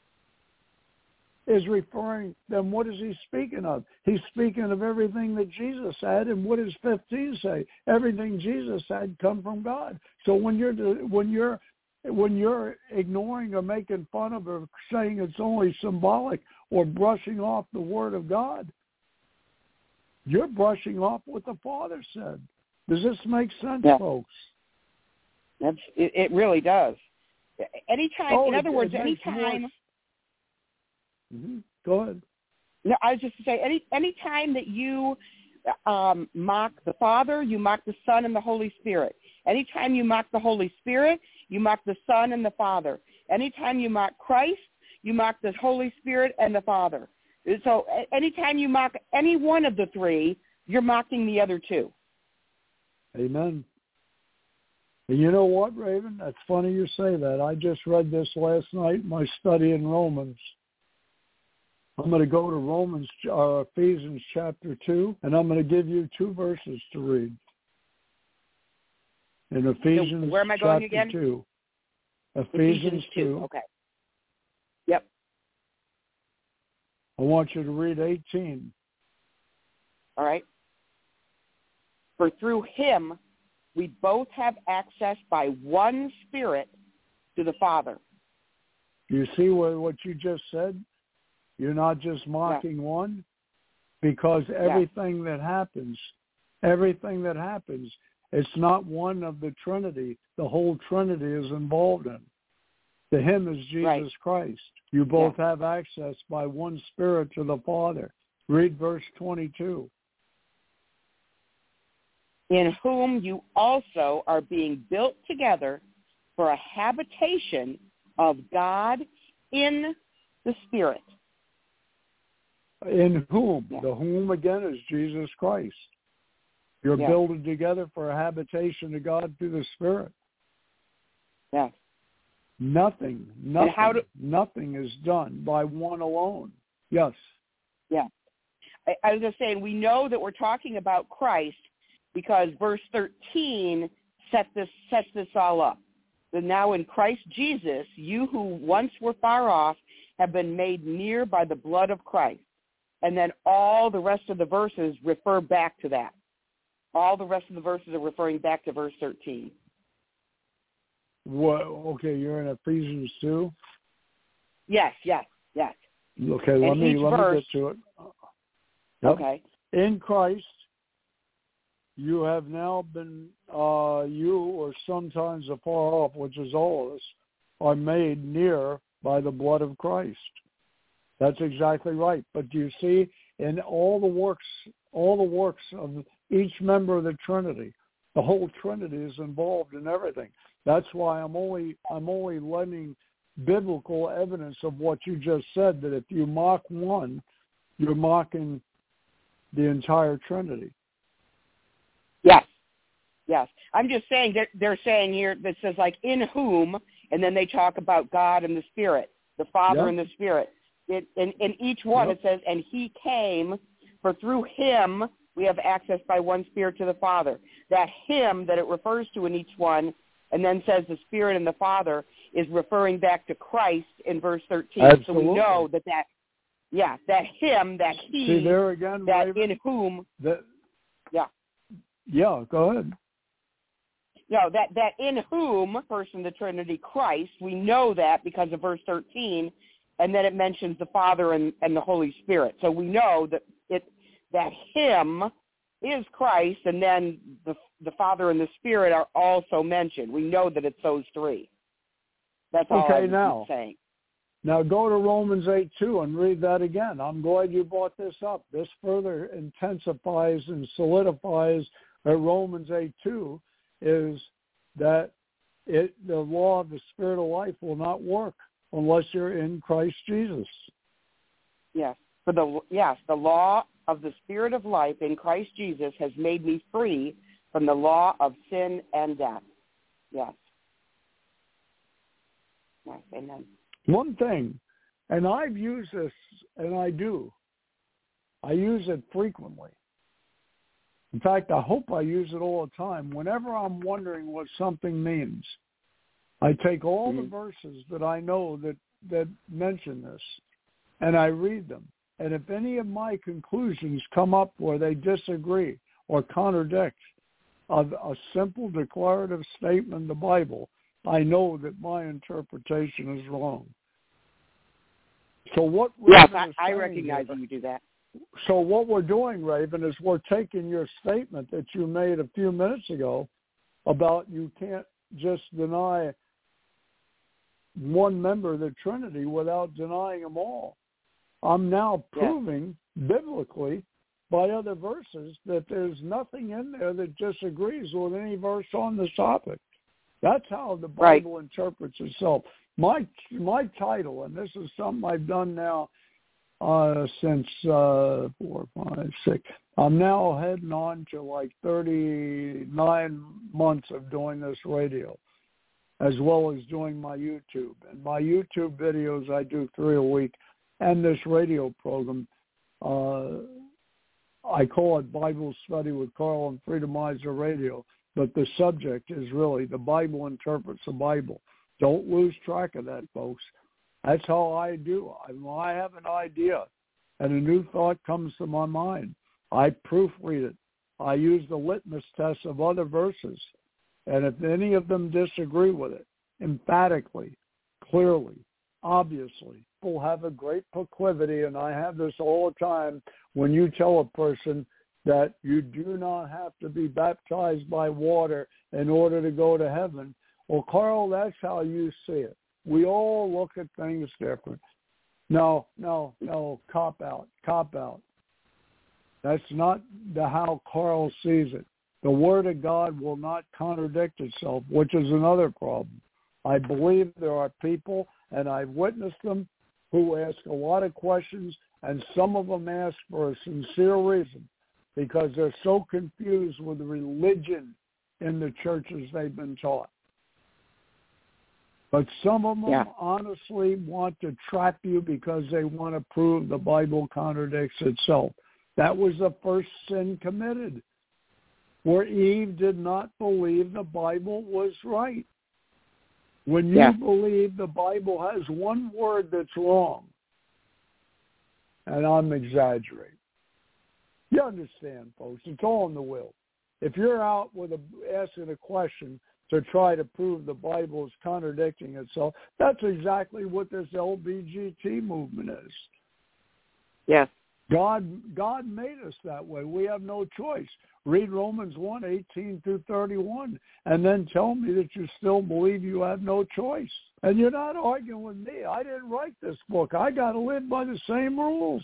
is referring, then what is he speaking of? He's speaking of everything that Jesus had, and what does fifteen say? Everything Jesus had come from God. So when you're when you're when you're ignoring or making fun of or saying it's only symbolic or brushing off the Word of God, you're brushing off what the Father said. Does this make sense, yeah. folks? That's it, it really does. Anytime, oh, in other it, words, it anytime. Mm-hmm. Go ahead. No, I was just to say, any anytime that you um, mock the Father, you mock the Son and the Holy Spirit. Anytime you mock the Holy Spirit, you mock the Son and the Father. Anytime you mock Christ, you mock the Holy Spirit and the Father. So anytime you mock any one of the three, you're mocking the other two. Amen. And you know what, Raven? That's funny you say that. I just read this last night in my study in Romans. I'm going to go to Romans, uh, Ephesians chapter two, and I'm going to give you two verses to read. In Ephesians so where am I going chapter again? two. Ephesians, Ephesians two. two. Okay. Yep. I want you to read eighteen. All right. For through him we both have access by one Spirit to the Father. You see what, what you just said? You're not just mocking yeah. one, because everything yeah. that happens, everything that happens, it's not one of the Trinity. The whole Trinity is involved in. To him is Jesus right. Christ. You both yeah. have access by one Spirit to the Father. Read verse twenty-two. In whom you also are being built together for a habitation of God in the Spirit. In whom? Yeah. The whom, again, is Jesus Christ. You're yeah. building together for a habitation of God through the Spirit. Yeah. Nothing, nothing, how do, nothing is done by one alone. Yes. Yeah. I, I was just saying, we know that we're talking about Christ because verse thirteen set this, sets this all up. That now in Christ Jesus, you who once were far off have been made near by the blood of Christ. And then all the rest of the verses refer back to that. All the rest of the verses are referring back to verse thirteen. What? Okay, you're in Ephesians two? Yes, yes, yes. Okay, let and me let verse, me get to it. Yep. Okay. In Christ, you have now been, uh, you or sometimes afar off, which is all of us, are made near by the blood of Christ. That's exactly right. But do you see, in all the works, all the works of each member of the Trinity, the whole Trinity is involved in everything. That's why I'm only I'm only lending biblical evidence of what you just said, that if you mock one, you're mocking the entire Trinity. Yes. Yes. I'm just saying that they're saying here that says like in whom, and then they talk about God and the Spirit, the Father Yep. and the Spirit. It, in, in each one Yep. it says, and he came, for through him we have access by one Spirit to the Father. That him that it refers to in each one, and then says the Spirit and the Father, is referring back to Christ in verse thirteen. Absolutely. So we know that that, yeah, that him, that he, See there again, that Raven, in whom, that, yeah. yeah, go ahead. No, that, that in whom, person of the Trinity, Christ, we know that because of verse thirteen, and then it mentions the Father and, and the Holy Spirit. So we know that it that him is Christ, and then the the Father and the Spirit are also mentioned. We know that it's those three. That's all Okay, I was now, saying. Now go to Romans eight two and read that again. I'm glad you brought this up. This further intensifies and solidifies that Romans eight two is that it, the law of the Spirit of life will not work unless you're in Christ Jesus. Yes. For the yes, the law of the Spirit of life in Christ Jesus has made me free from the law of sin and death. Yes. Yes, amen. One thing, and I've used this, and I do, I use it frequently. In fact, I hope I use it all the time. Whenever I'm wondering what something means, I take all mm-hmm. the verses that I know that, that mention this, and I read them. And if any of my conclusions come up where they disagree or contradict a, a simple declarative statement in the Bible, I know that my interpretation is wrong. So what yes, Raven I, I is recognize here, you do that. So what we're doing, Raven, is we're taking your statement that you made a few minutes ago about you can't just deny one member of the Trinity without denying them all. I'm now proving yes. biblically by other verses that there's nothing in there that disagrees with any verse on this topic. That's how the Bible right. interprets itself. My my title, and this is something I've done now uh, since uh, four, five, six. I'm now heading on to like thirty-nine months of doing this radio, as well as doing my YouTube. And my YouTube videos, I do three a week, and this radio program, uh, I call it Bible Study with Carl and Freedomizer Radio. But the subject is really the Bible interprets the Bible. Don't lose track of that, folks. That's how I do. I, I have an idea, and a new thought comes to my mind. I proofread it. I use the litmus test of other verses. And if any of them disagree with it, emphatically, clearly, obviously, people have a great proclivity, and I have this all the time, when you tell a person that you do not have to be baptized by water in order to go to heaven. Well, Carl, that's how you see it. We all look at things different. No, no, no, cop out, cop out. That's not the how Carl sees it. The Word of God will not contradict itself, which is another problem. I believe there are people, and I've witnessed them, who ask a lot of questions, and some of them ask for a sincere reason, because they're so confused with religion in the churches they've been taught. But some of them yeah. honestly want to trap you because they want to prove the Bible contradicts itself. That was the first sin committed, where Eve did not believe the Bible was right. When you yeah. believe the Bible has one word that's wrong, and I'm exaggerating, you understand, folks. It's all in the will. If you're out with a, asking a question to try to prove the Bible is contradicting itself, that's exactly what this L B G T movement is. Yes. God God made us that way. We have no choice. Read Romans one, eighteen through thirty-one, and then tell me that you still believe you have no choice. And you're not arguing with me. I didn't write this book. I got to live by the same rules.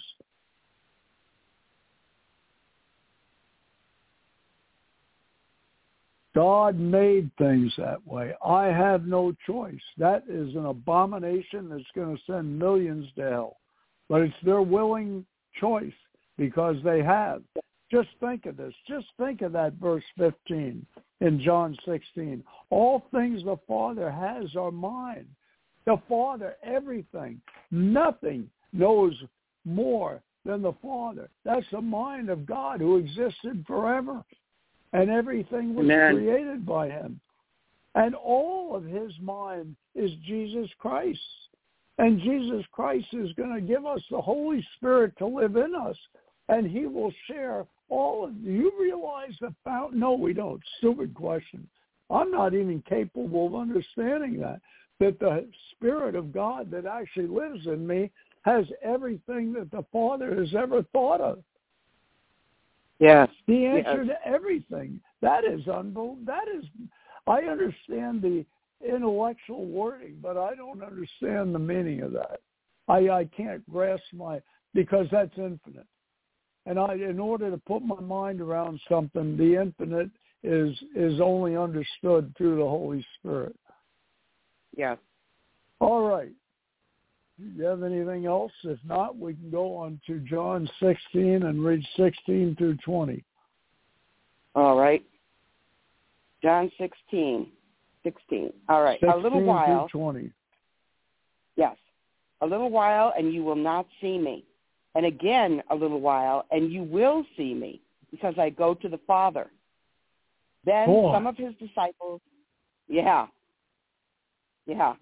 God made things that way. I have no choice. That is an abomination that's going to send millions to hell. But it's their willing choice because they have. Just think of this. Just think of that verse fifteen in John sixteen. All things the Father has are mine. The Father, everything, nothing knows more than the Father. That's the mind of God who existed forever. And everything was Amen. created by him. And all of his mind is Jesus Christ. And Jesus Christ is going to give us the Holy Spirit to live in us. And he will share all of you. You realize the fountain? No, we don't. Stupid question. I'm not even capable of understanding that. That the Spirit of God that actually lives in me has everything that the Father has ever thought of. Yes. The answer yes. to everything. That is unbelievable. That is, I understand the intellectual wording, but I don't understand the meaning of that. I, I can't grasp my, because that's infinite. And I, in order to put my mind around something, the infinite is is only understood through the Holy Spirit. Yes. All right. Do you have anything else? If not, we can go on to John sixteen and read sixteen through twenty. All right. John sixteen. sixteen. All right. A little while. Through twenty. Yes. A little while, and you will not see me. And again, a little while, and you will see me, because I go to the Father. Then Boy. some of his disciples, yeah, yeah.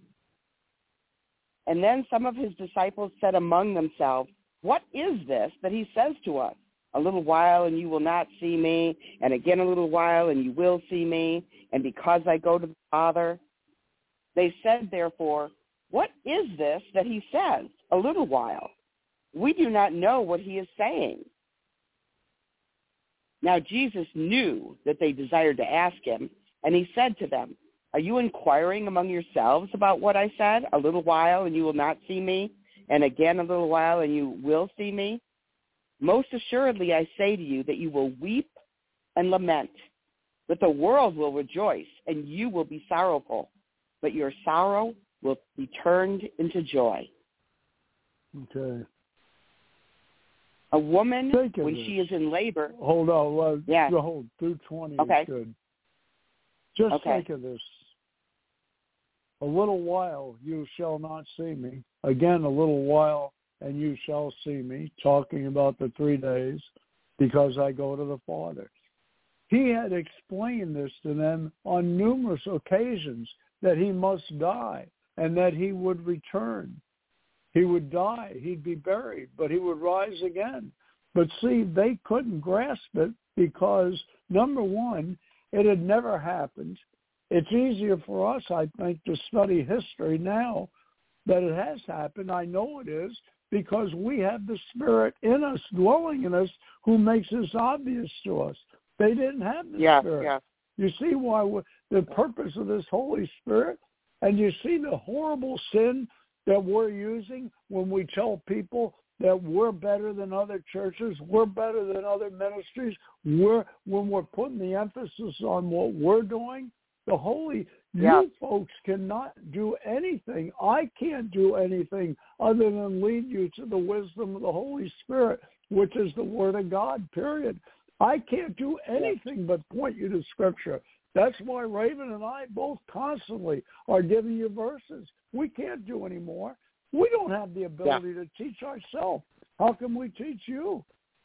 And then some of his disciples said among themselves, what is this that he says to us? A little while and you will not see me, and again a little while and you will see me, and because I go to the Father. They said, therefore, what is this that he says, a little while? We do not know what he is saying. Now Jesus knew that they desired to ask him, and he said to them, are you inquiring among yourselves about what I said? A little while and you will not see me, and again a little while and you will see me? Most assuredly I say to you that you will weep and lament, but the world will rejoice, and you will be sorrowful, but your sorrow will be turned into joy. Okay. A woman, when this. she is in labor... Hold on. Well, yeah. Hold. through twenty okay. is good. Just okay. think of this. A little while you shall not see me. Again, a little while and you shall see me, talking about the three days, because I go to the Father. He had explained this to them on numerous occasions, that he must die and that he would return. He would die, he'd be buried, but he would rise again. But see, they couldn't grasp it because, number one, it had never happened. It's easier for us, I think, to study history now that it has happened. I know it is, because we have the Spirit in us, dwelling in us, who makes this obvious to us. They didn't have the yeah, Spirit. Yeah. You see why we, the purpose of this Holy Spirit? And you see the horrible sin that we're using when we tell people that we're better than other churches, we're better than other ministries, we're, when we're putting the emphasis on what we're doing. The Holy, yeah. you folks cannot do anything. I can't do anything other than lead you to the wisdom of the Holy Spirit, which is the Word of God, period. I can't do anything but point you to Scripture. That's why Raven and I both constantly are giving you verses. We can't do any more. We don't have the ability yeah. to teach ourselves. How can we teach you?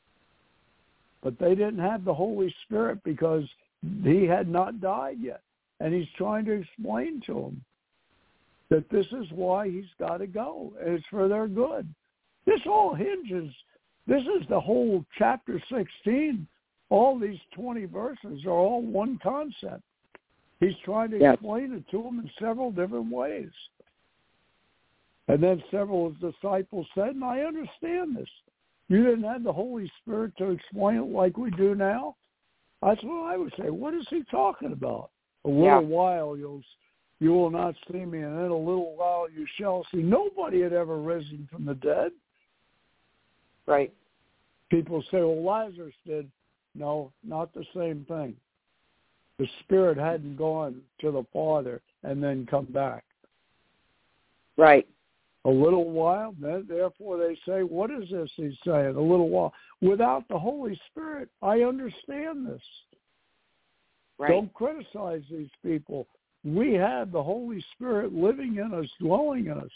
But they didn't have the Holy Spirit because he had not died yet. And he's trying to explain to them that this is why he's got to go. And it's for their good. This all hinges. This is the whole chapter sixteen. All these twenty verses are all one concept. He's trying to yes. explain it to them in several different ways. And then several of his disciples said, and I understand this, You didn't have the Holy Spirit to explain it like we do now? That's what I would say. What is he talking about? A little Yeah. while you'll you will not see me, and in a little while you shall see. Nobody had ever risen from the dead. Right. People say, well, Lazarus did. No, not the same thing. The Spirit hadn't gone to the Father and then come back. Right. A little while, then, therefore they say, what is this he's saying? A little while. Without the Holy Spirit, I understand this. Right. Don't criticize these people. We have the Holy Spirit living in us, dwelling in us.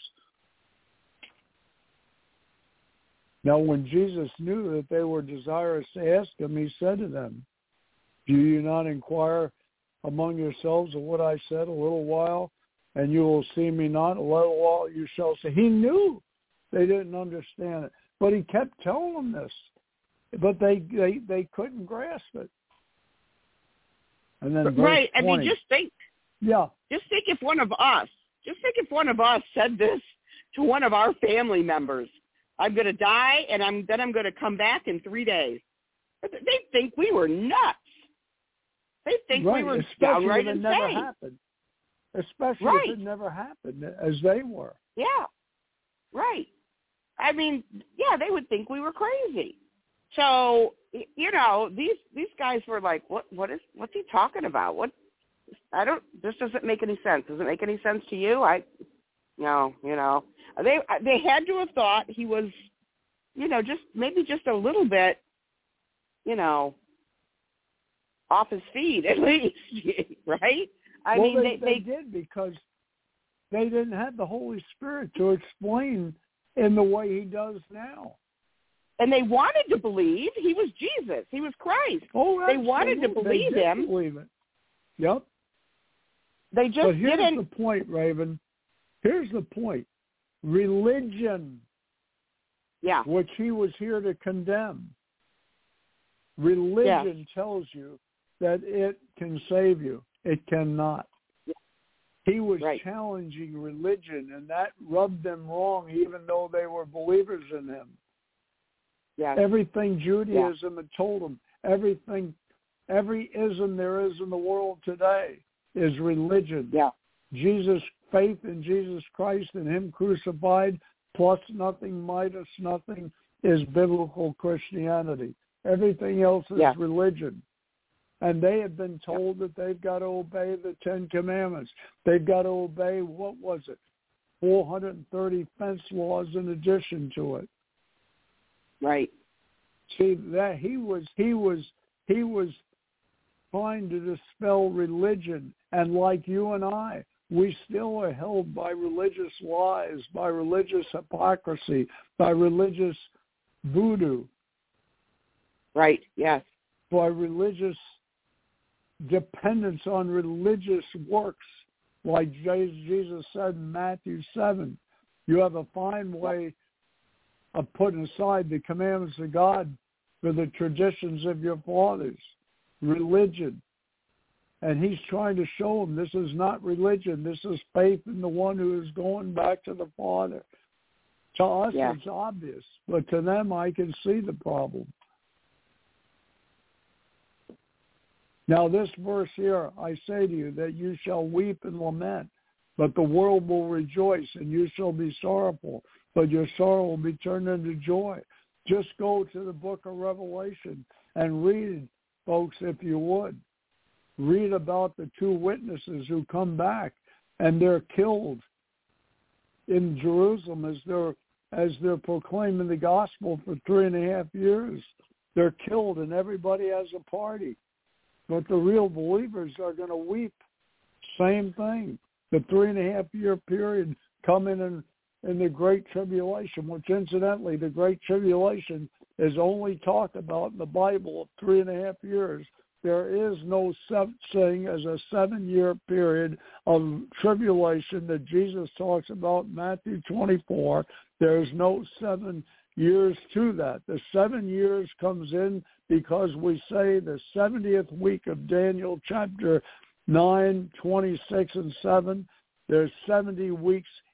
Now, when Jesus knew that they were desirous to ask him, he said to them, do you not inquire among yourselves of what I said a little while? And you will see me not, a little while you shall see. He knew they didn't understand it, but he kept telling them this. But they they, they couldn't grasp it. And then verse right. I twenty, mean, just think. Yeah. Just think if one of us, just think if one of us said this to one of our family members. I'm going to die, and I'm then I'm going to come back in three days. They think we were nuts. They think right. we were Especially downright if it insane. never happened. Especially right. if it never happened, as they were. Yeah, right. I mean, yeah, they would think we were crazy. So, you know, these these guys were like, what what is what's he talking about? What I don't. This doesn't make any sense. Does it make any sense to you? I no, you know, they they had to have thought he was, you know, just maybe just a little bit, you know, off his feet at least, right? I well, mean, they, they, they, they did because they didn't have the Holy Spirit to explain in the way he does now. And they wanted to believe he was Jesus. He was Christ. Oh, they wanted to believe they did him. Believe it. Yep. They just but here's didn't. the point, Raven. Here's the point. Religion, yeah. which he was here to condemn. Religion yeah. tells you that it can save you. It cannot. Yeah. He was right. challenging religion, and that rubbed them wrong, even though they were believers in him. Yeah. Everything Judaism yeah. had told them, everything, every ism there is in the world today is religion. Yeah. Jesus, faith in Jesus Christ and him crucified, plus nothing, minus nothing, is biblical Christianity. Everything else is yeah. religion. And they have been told that they've got to obey the Ten Commandments. They've got to obey, what was it, four hundred thirty fence laws in addition to it. Right. See, that he was he was he was trying to dispel religion, and like you and I, we still are held by religious lies, by religious hypocrisy, by religious voodoo. Right. Yes. By religious dependence on religious works, like Jesus said in Matthew seven. You have a fine way of putting aside the commandments of God for the traditions of your fathers, religion. And he's trying to show them this is not religion. This is faith in the one who is going back to the Father. To us, yeah. it's obvious, but to them, I can see the problem. Now, this verse here, I say to you that you shall weep and lament, but the world will rejoice, and you shall be sorrowful, but your sorrow will be turned into joy. Just go to the book of Revelation and read, folks, if you would. Read about the two witnesses who come back, and they're killed in Jerusalem as they're as they're proclaiming the gospel for three and a half years. They're killed, and everybody has a party. But the real believers are going to weep. Same thing. The three and a half year period coming in, in the Great Tribulation, which incidentally, the Great Tribulation is only talked about in the Bible of three and a half years. There is no such thing as a seven-year period of tribulation that Jesus talks about in Matthew twenty-four. There's no seven years to that. The seven years comes in because we say the seventieth week of Daniel chapter nine, twenty-six, and seven, there's seventy weeks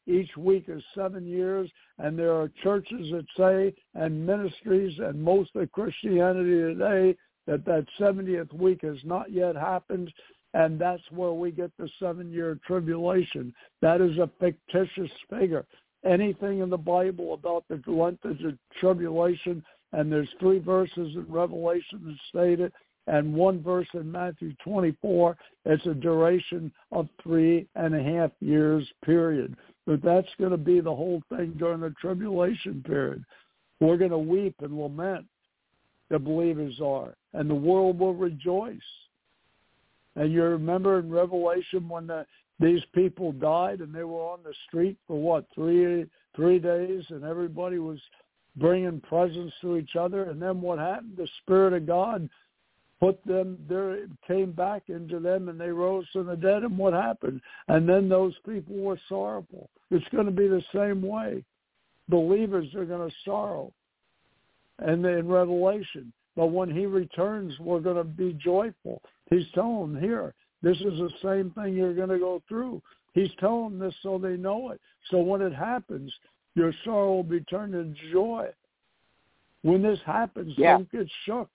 each week is seven years, and there are churches that say, and ministries, and most of Christianity today, that that seventieth week has not yet happened, and that's where we get the seven-year tribulation. That is a fictitious figure. Anything in the Bible about the length of the tribulation, and there's three verses in Revelation that state it, and one verse in Matthew twenty-four, it's a duration of three and a half years, period. But that's going to be the whole thing during the tribulation period. We're going to weep and lament, the believers are, and the world will rejoice. And you remember in Revelation when the, these people died and they were on the street for what, three three days, and everybody was bringing presents to each other, and then what happened? The Spirit of God put them there, came back into them, and they rose from the dead, and what happened? And then those people were sorrowful. It's going to be the same way. Believers are going to sorrow, and in Revelation. But when he returns, we're going to be joyful. He's telling them here, this is the same thing you're going to go through. He's telling them this so they know it. So when it happens, your sorrow will be turned into joy. When this happens, yeah. Don't get shook.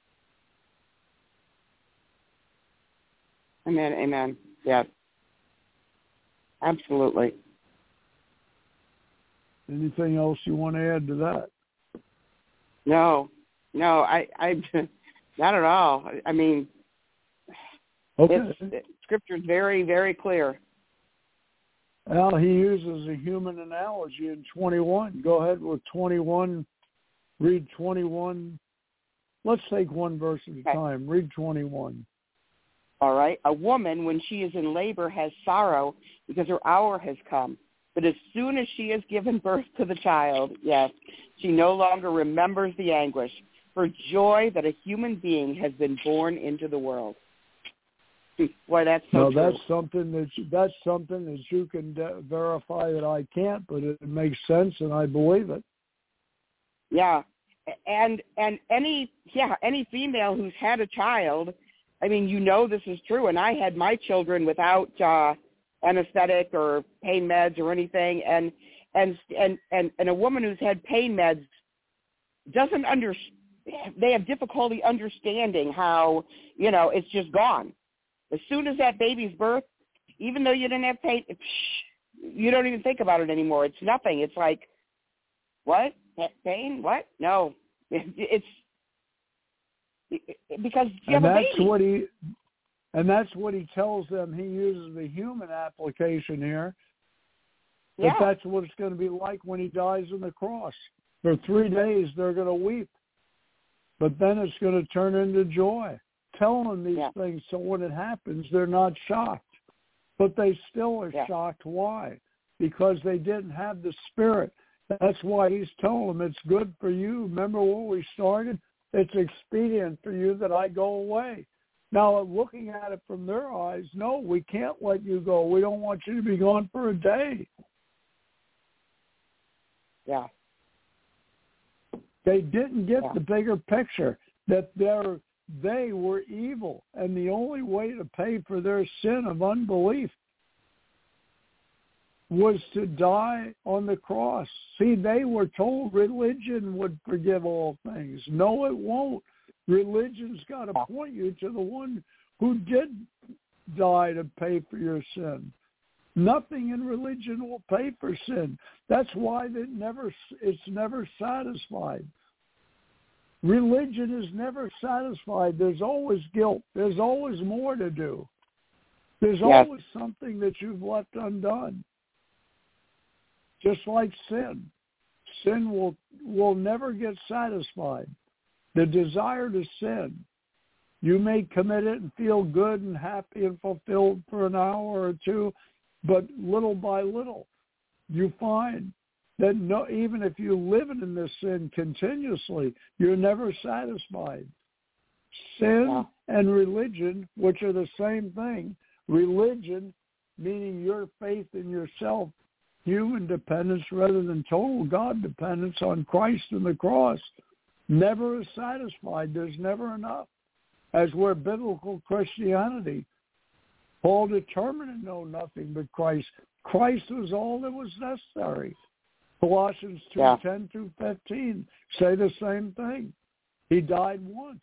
Amen, amen. Yeah. Absolutely. Anything else you want to add to that? No. No, I, I not at all. I mean, okay. it's, it, Scripture is very, very clear. Well, he uses a human analogy in twenty-one. Go ahead with twenty-one. Read twenty-one. Let's take one verse at a okay. time. Read twenty-one. All right. A woman, when she is in labor, has sorrow because her hour has come. But as soon as she has given birth to the child, yes, she no longer remembers the anguish for joy that a human being has been born into the world. Boy, that's so no, true. that's something that you, that's something that you can de- verify that I can't, but it makes sense, and I believe it. Yeah, and and any yeah any female who's had a child, I mean, you know this is true. And I had my children without uh, anesthetic or pain meds or anything, and and and and and a woman who's had pain meds doesn't understand. They have difficulty understanding how, you know, it's just gone. As soon as that baby's birth, even though you didn't have pain, you don't even think about it anymore. It's nothing. It's like, what? Pain? What? No. It's because you and have a that's baby. What he, and that's what he tells them. He uses the human application here. Yeah. But that's what it's going to be like when he dies on the cross. For three days, they're going to weep. But then it's going to turn into joy. Tell them these yeah. things so when it happens, they're not shocked. But they still are yeah. shocked. Why? Because they didn't have the Spirit. That's why he's telling them it's good for you. Remember when we started? It's expedient for you that I go away. Now, looking at it from their eyes, no, we can't let you go. We don't want you to be gone for a day. Yeah. They didn't get yeah. the bigger picture, that they're, they were evil, and the only way to pay for their sin of unbelief was to die on the cross. See, they were told religion would forgive all things. No, it won't. Religion's got to point you to the one who did die to pay for your sin. Nothing in religion will pay for sin. That's why it never, it's never satisfied. Religion is never satisfied. There's always guilt. There's always more to do. There's yes. always something that you've left undone. Just like sin. Sin will will never get satisfied. The desire to sin, you may commit it and feel good and happy and fulfilled for an hour or two, but little by little, you find that no, even if you live in this sin continuously, you're never satisfied. Sin yeah. and religion, which are the same thing, religion, meaning your faith in yourself, human dependence rather than total God dependence on Christ and the cross, never is satisfied. There's never enough. As we're biblical Christianity, Paul determined to know nothing but Christ. Christ was all that was necessary. Colossians two, yeah. ten through fifteen say the same thing. He died once.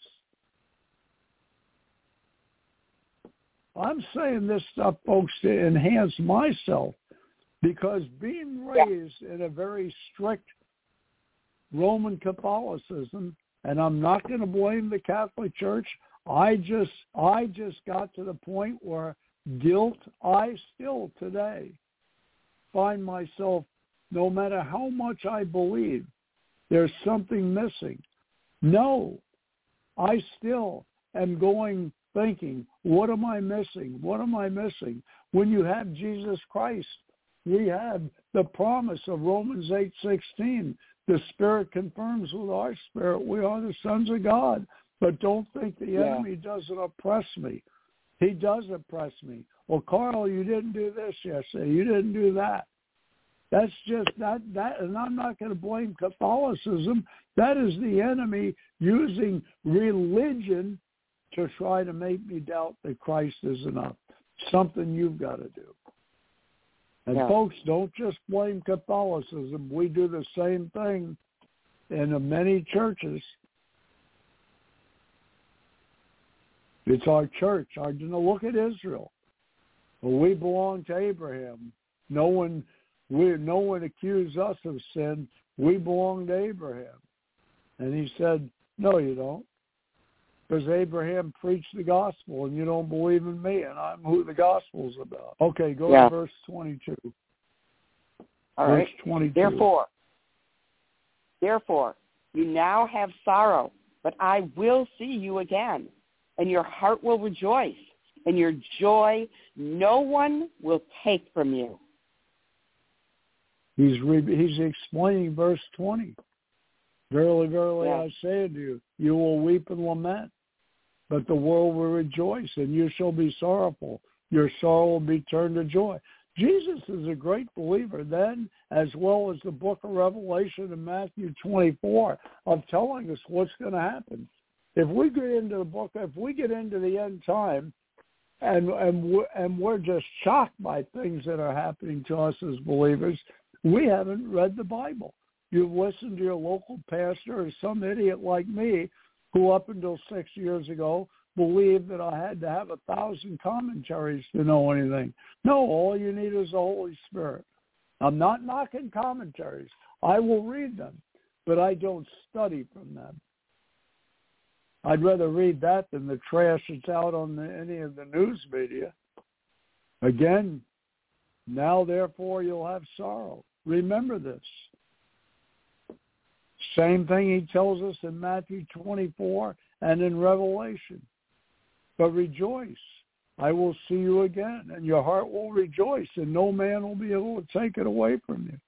I'm saying this stuff, folks, to enhance myself, because being raised in a very strict Roman Catholicism, and I'm not going to blame the Catholic Church, I just I just got to the point where guilt, I still today find myself, no matter how much I believe, there's something missing. No, I still am going thinking, what am I missing? What am I missing? When you have Jesus Christ, we have the promise of Romans eight sixteen. The Spirit confirms with our spirit we are the sons of God. But don't think the yeah. enemy doesn't oppress me. He does oppress me. Well, Carl, you didn't do this yesterday. You didn't do that. That's just that, that, and I'm not going to blame Catholicism. That is the enemy using religion to try to make me doubt that Christ is enough. Something you've got to do. And yeah. folks, don't just blame Catholicism. We do the same thing in many churches. It's our church. Our, you know, look at Israel. Well, we belong to Abraham. No one, we, no one accused us of sin. We belong to Abraham. And he said, no, you don't. Because Abraham preached the gospel, and you don't believe in me, and I'm who the gospel's about. Okay, go yeah. to verse twenty-two. All verse right. twenty-two. Therefore, therefore, you now have sorrow, but I will see you again, and your heart will rejoice, and your joy no one will take from you. He's re- he's explaining verse twenty. Verily, verily, yeah. I say unto you, you will weep and lament, but the world will rejoice, and you shall be sorrowful. Your sorrow will be turned to joy. Jesus is a great believer then, as well as the book of Revelation and Matthew twenty-four, of telling us what's going to happen. If we get into the book, if we get into the end time, and and we're, and we're just shocked by things that are happening to us as believers, we haven't read the Bible. You've listened to your local pastor or some idiot like me who up until six years ago believed that I had to have a thousand commentaries to know anything. No, all you need is the Holy Spirit. I'm not knocking commentaries. I will read them, but I don't study from them. I'd rather read that than the trash that's out on the, any of the news media. Again, now therefore you'll have sorrow. Remember this. Same thing he tells us in Matthew twenty-four and in Revelation. But rejoice. I will see you again, and your heart will rejoice, and no man will be able to take it away from you.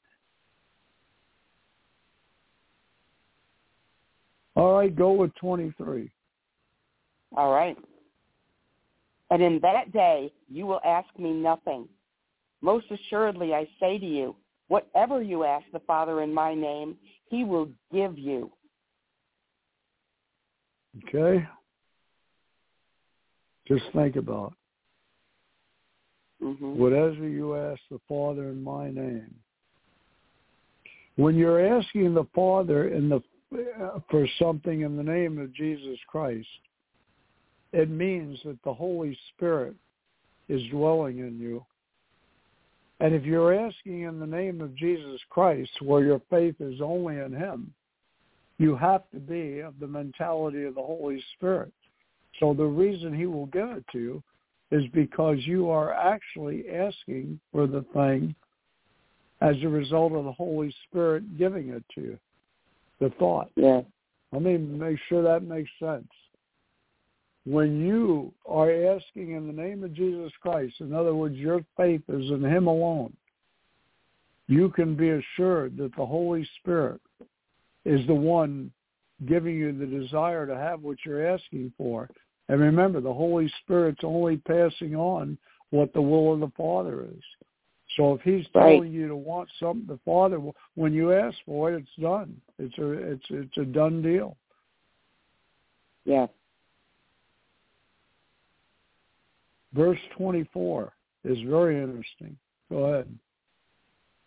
All right, go with twenty-three. All right. And in that day you will ask me nothing. Most assuredly I say to you, whatever you ask the Father in my name, he will give you. Okay? Just think about it. Mm-hmm. Whatever you ask the Father in my name. When you're asking the Father in the uh, for something in the name of Jesus Christ, it means that the Holy Spirit is dwelling in you. And if you're asking in the name of Jesus Christ, where your faith is only in him, you have to be of the mentality of the Holy Spirit. So the reason he will give it to you is because you are actually asking for the thing as a result of the Holy Spirit giving it to you, the thought. Yeah. Let me make sure that makes sense. When you are asking in the name of Jesus Christ, in other words, your faith is in him alone, you can be assured that the Holy Spirit is the one giving you the desire to have what you're asking for. And remember, the Holy Spirit's only passing on what the will of the Father is. So if he's telling right. you to want something, the Father, when you ask for it, it's done. It's a, it's, it's a done deal. Yeah. Verse twenty-four is very interesting. Go ahead.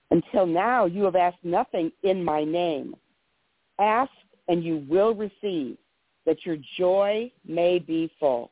Until now you have asked nothing in my name. Ask and you will receive, that your joy may be full.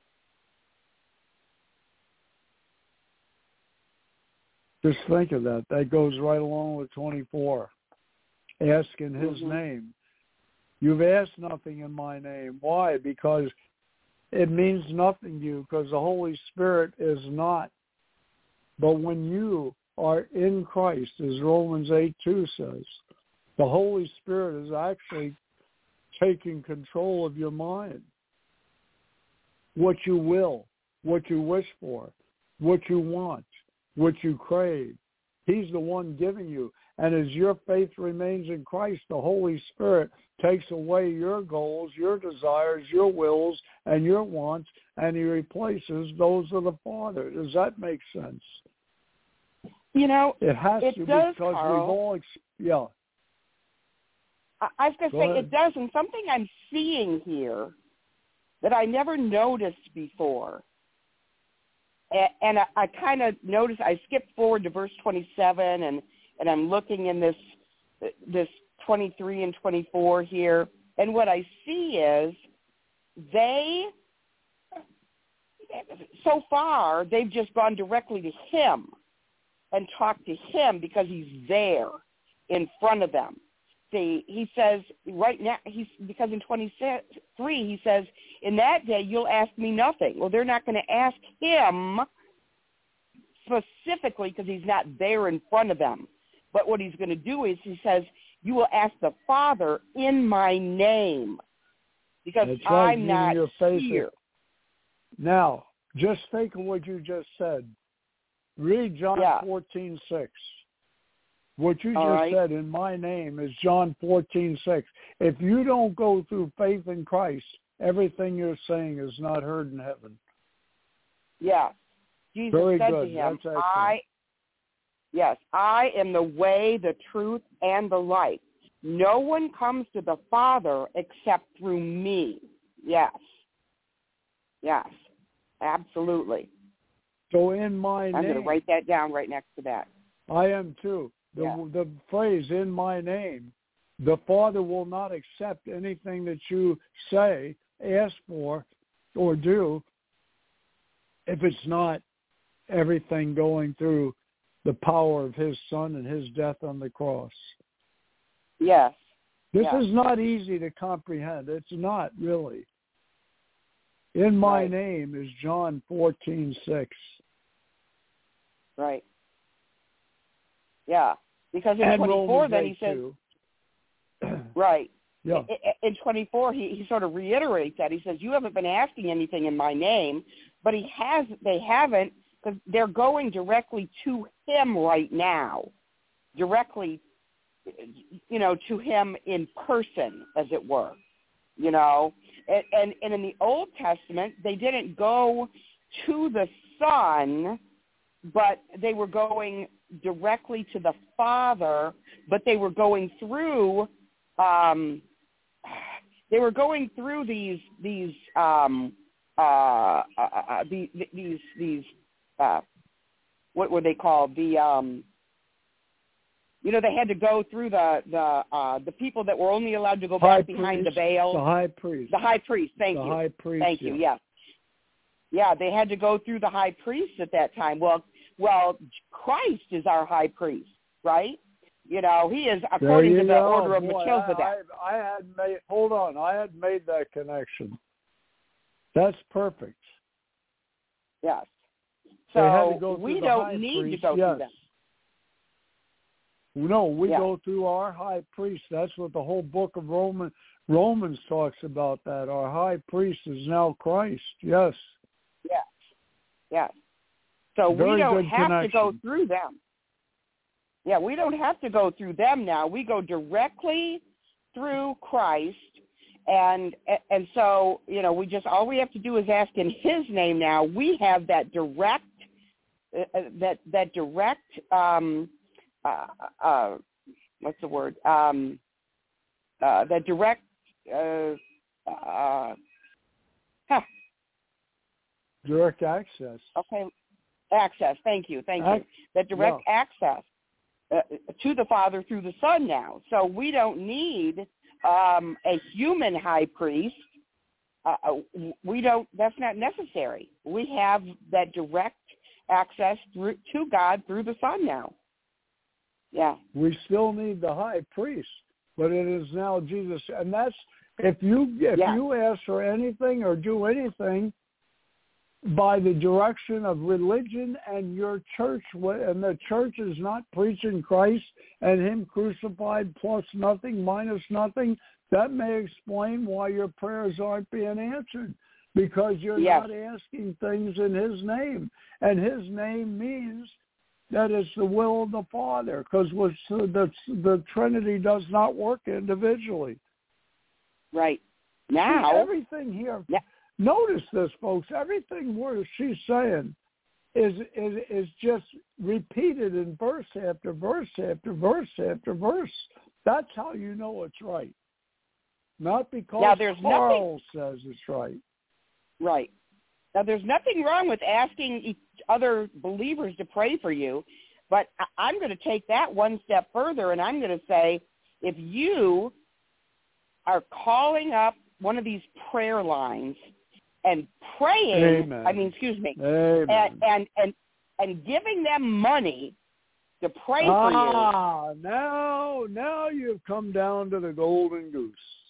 Just think of that. That goes right along with twenty-four. Ask in his mm-hmm. name. You've asked nothing in my name. Why? Because it means nothing to you, because the Holy Spirit is not. But when you are in Christ, as Romans eight two says, the Holy Spirit is actually taking control of your mind. What you will, what you wish for, what you want, what you crave. He's the one giving you. And as your faith remains in Christ, the Holy Spirit takes away your goals, your desires, your wills, and your wants, and he replaces those of the Father. Does that make sense? You know, it has it to does, because Carl. we've all, ex- yeah. I, I was going to Go say ahead. it does, and something I'm seeing here that I never noticed before. And, and I, I kind of noticed, I skipped forward to verse twenty-seven, and, and I'm looking in this this twenty-three and twenty-four here, and what I see is they, so far, they've just gone directly to him and talked to him because he's there in front of them. See, he says right now, he's because in twenty-three he says, in that day you'll ask me nothing. Well, they're not going to ask him specifically because he's not there in front of them. But what he's going to do is he says, you will ask the Father in my name because That's right, I'm not your faith here. Is... Now, just think of what you just said. Read John yeah. fourteen six. What you All just right. said in my name is John fourteen six. If you don't go through faith in Christ, everything you're saying is not heard in heaven. Yeah. Jesus Very said good. to him, That's excellent. I, yes, I am the way, the truth, and the life. No one comes to the Father except through me. Yes. Yes. Absolutely. So in my I'm name. going to write that down right next to that. I am too. The, yeah. the phrase in my name, the Father will not accept anything that you say, ask for, or do if it's not everything going through the power of his Son and his death on the cross. Yes. This yes. is not easy to comprehend. It's not really. In my right. name is John fourteen six. Right. Yeah. Because in and twenty-four, Romans then he says, too. right. Yeah. In twenty-four, he, he sort of reiterates that. He says, you haven't been asking anything in my name, but he has. They haven't because they're going directly to him right now, directly, you know, to him in person, as it were, you know. And, and, and in the Old Testament, they didn't go to the Son, but they were going directly to the Father, but they were going through um, they were going through these these um, uh, uh, these these these uh, what were they called? The um, you know, they had to go through the the uh, the people that were only allowed to go high back behind priest, the veil. The high priest. The high priest. Thank the you. high priest. Thank yeah. you. Yes. Yeah, they had to go through the high priest at that time. Well, well, Christ is our high priest, right? You know, he is according to the go. order of Boy, Melchizedek. I, I, I had made. Hold on, I had made that connection. That's perfect. Yes. They had to So go through we the don't high need priest. to go yes. through them. No, we Yeah. go through our high priest. That's what the whole book of Roman, Romans talks about, that our high priest is now Christ. Yes. Yes. Yes. So Very we don't good have connection. to go through them. Yeah, we don't have to go through them now. We go directly through Christ. And and so, you know, we just, all we have to do is ask in his name now. We have that direct, uh, that, that direct, um, uh, uh, what's the word? Um, uh, that direct, uh, uh, huh. Direct access. Okay. Access. Thank you. Thank Ac- you. That direct yeah. access uh, to the Father through the Son now. So we don't need um, a human high priest. Uh, we don't. That's not necessary. We have that direct access through, to God through the Son now. Yeah. We still need the high priest, but it is now Jesus, and that's if you if yeah. you ask for anything or do anything by the direction of religion and your church, and the church is not preaching Christ and Him crucified plus nothing minus nothing, that may explain why your prayers aren't being answered, because you're yes. not asking things in His name, and His name means that it's the will of the Father, because the the Trinity does not work individually. Right. Now, See, everything here. Yeah. Notice this, folks. Everything where she's saying is, is is just repeated in verse after verse after verse after verse. That's how you know it's right. Not because now, there's Carl nothing, says it's right. Right. Now, there's nothing wrong with asking each other believers to pray for you, but I'm going to take that one step further, and I'm going to say, if you are calling up one of these prayer lines and praying, Amen. I mean, excuse me, Amen. and, and and and giving them money to pray ah, for you. Ah, now, now you've come down to the golden goose.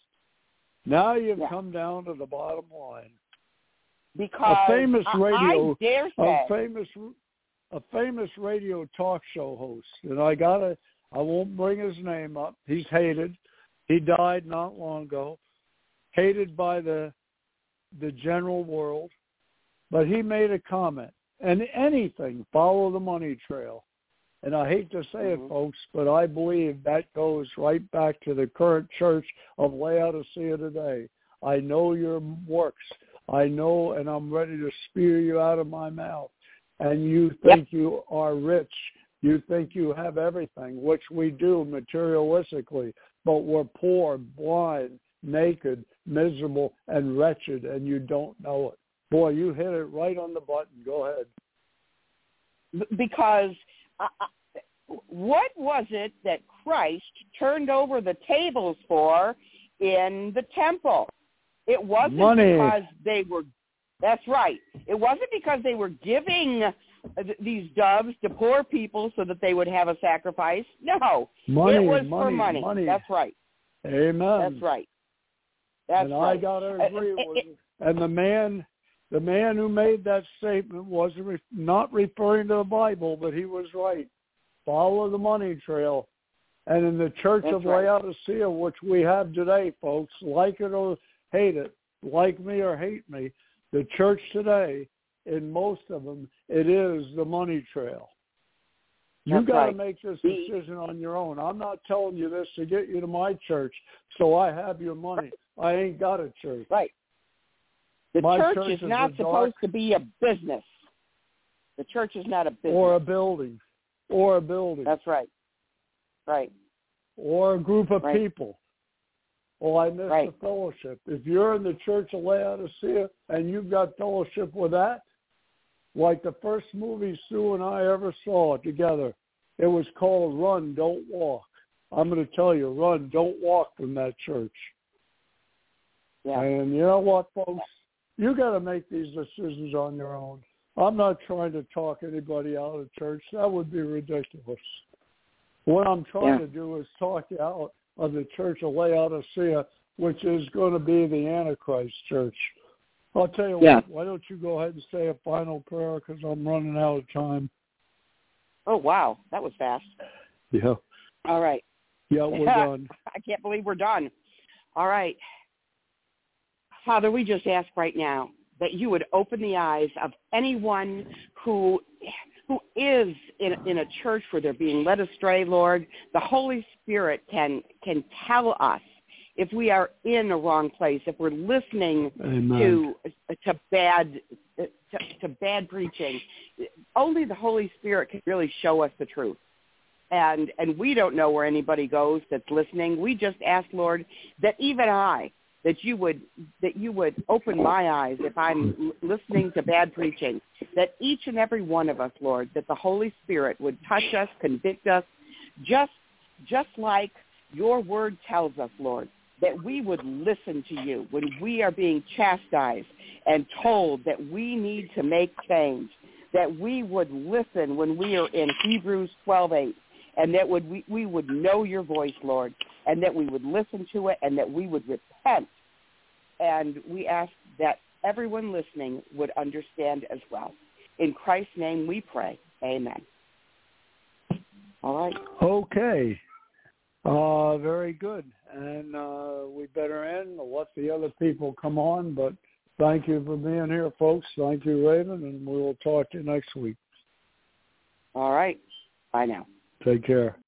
Now you've yeah. come down to the bottom line. Because a famous radio, I, I dare say, a famous, a famous radio talk show host, and I gotta, I won't bring his name up. He's hated. He died not long ago, hated by the the general world, but he made a comment, and anything, follow the money trail. And I hate to say mm-hmm. it, folks, but I believe that goes right back to the current church of Laodicea today. I know your works. I know, and I'm ready to spew you out of my mouth. And you think yep. you are rich. You think you have everything, which we do materialistically, but we're poor, blind, naked, miserable, and wretched, and you don't know it. Boy, you hit it right on the button. Go ahead. Because uh, what was it that Christ turned over the tables for in the temple? It wasn't Money. because they were, that's right. It wasn't because they were giving these doves to poor people so that they would have a sacrifice. No, money, it was money, for money. money. That's right. Amen. That's right. That's and right. I got to agree uh, with it, you. And the man, the man who made that statement wasn't re- not referring to the Bible, but he was right. Follow the money trail. And in the church That's of right. Laodicea, which we have today, folks, like it or hate it, like me or hate me, the church today, in most of them, it is the money trail. You got to right. make this decision on your own. I'm not telling you this to get you to my church, so I have your money. I ain't got a church. Right. The my church, church is, is not a supposed dark, to be a business. The church is not a business. or a building, or a building. That's right. Right. Or a group of right. people. Well, I miss right. the fellowship. If you're in the church of Laodicea and you've got fellowship with that, like the first movie Sue and I ever saw together, it was called Run, Don't Walk. I'm going to tell you, run, don't walk from that church. Yeah. And you know what, folks? You got to make these decisions on your own. I'm not trying to talk anybody out of church. That would be ridiculous. What I'm trying yeah. to do is talk you out of the church of Laodicea, which is going to be the Antichrist church. I'll tell you yeah. what, why don't you go ahead and say a final prayer, because I'm running out of time. Oh, wow. That was fast. Yeah. All right. Yeah, we're done. I can't believe we're done. All right. Father, we just ask right now that you would open the eyes of anyone who who is in, in a church where they're being led astray, Lord. The Holy Spirit can can tell us if we are in a wrong place, if we're listening Amen. to to bad to, to bad preaching. Only the Holy Spirit can really show us the truth. And and we don't know where anybody goes that's listening. We just ask, Lord, that even I, that you would that you would open my eyes if I'm listening to bad preaching, that each and every one of us, Lord, that the Holy Spirit would touch us, convict us, just just like your word tells us, Lord, that we would listen to you when we are being chastised and told that we need to make change, that we would listen when we are in Hebrews twelve eight, and that would we, we would know your voice, Lord, and that we would listen to it, and that we would repent. And we ask that everyone listening would understand as well. In Christ's name we pray. Amen. All right. Okay. Uh, very good. And uh, we better end. We'll let the other people come on, but thank you for being here, folks. Thank you, Raven, and we will talk to you next week. All right. Bye now. Take care.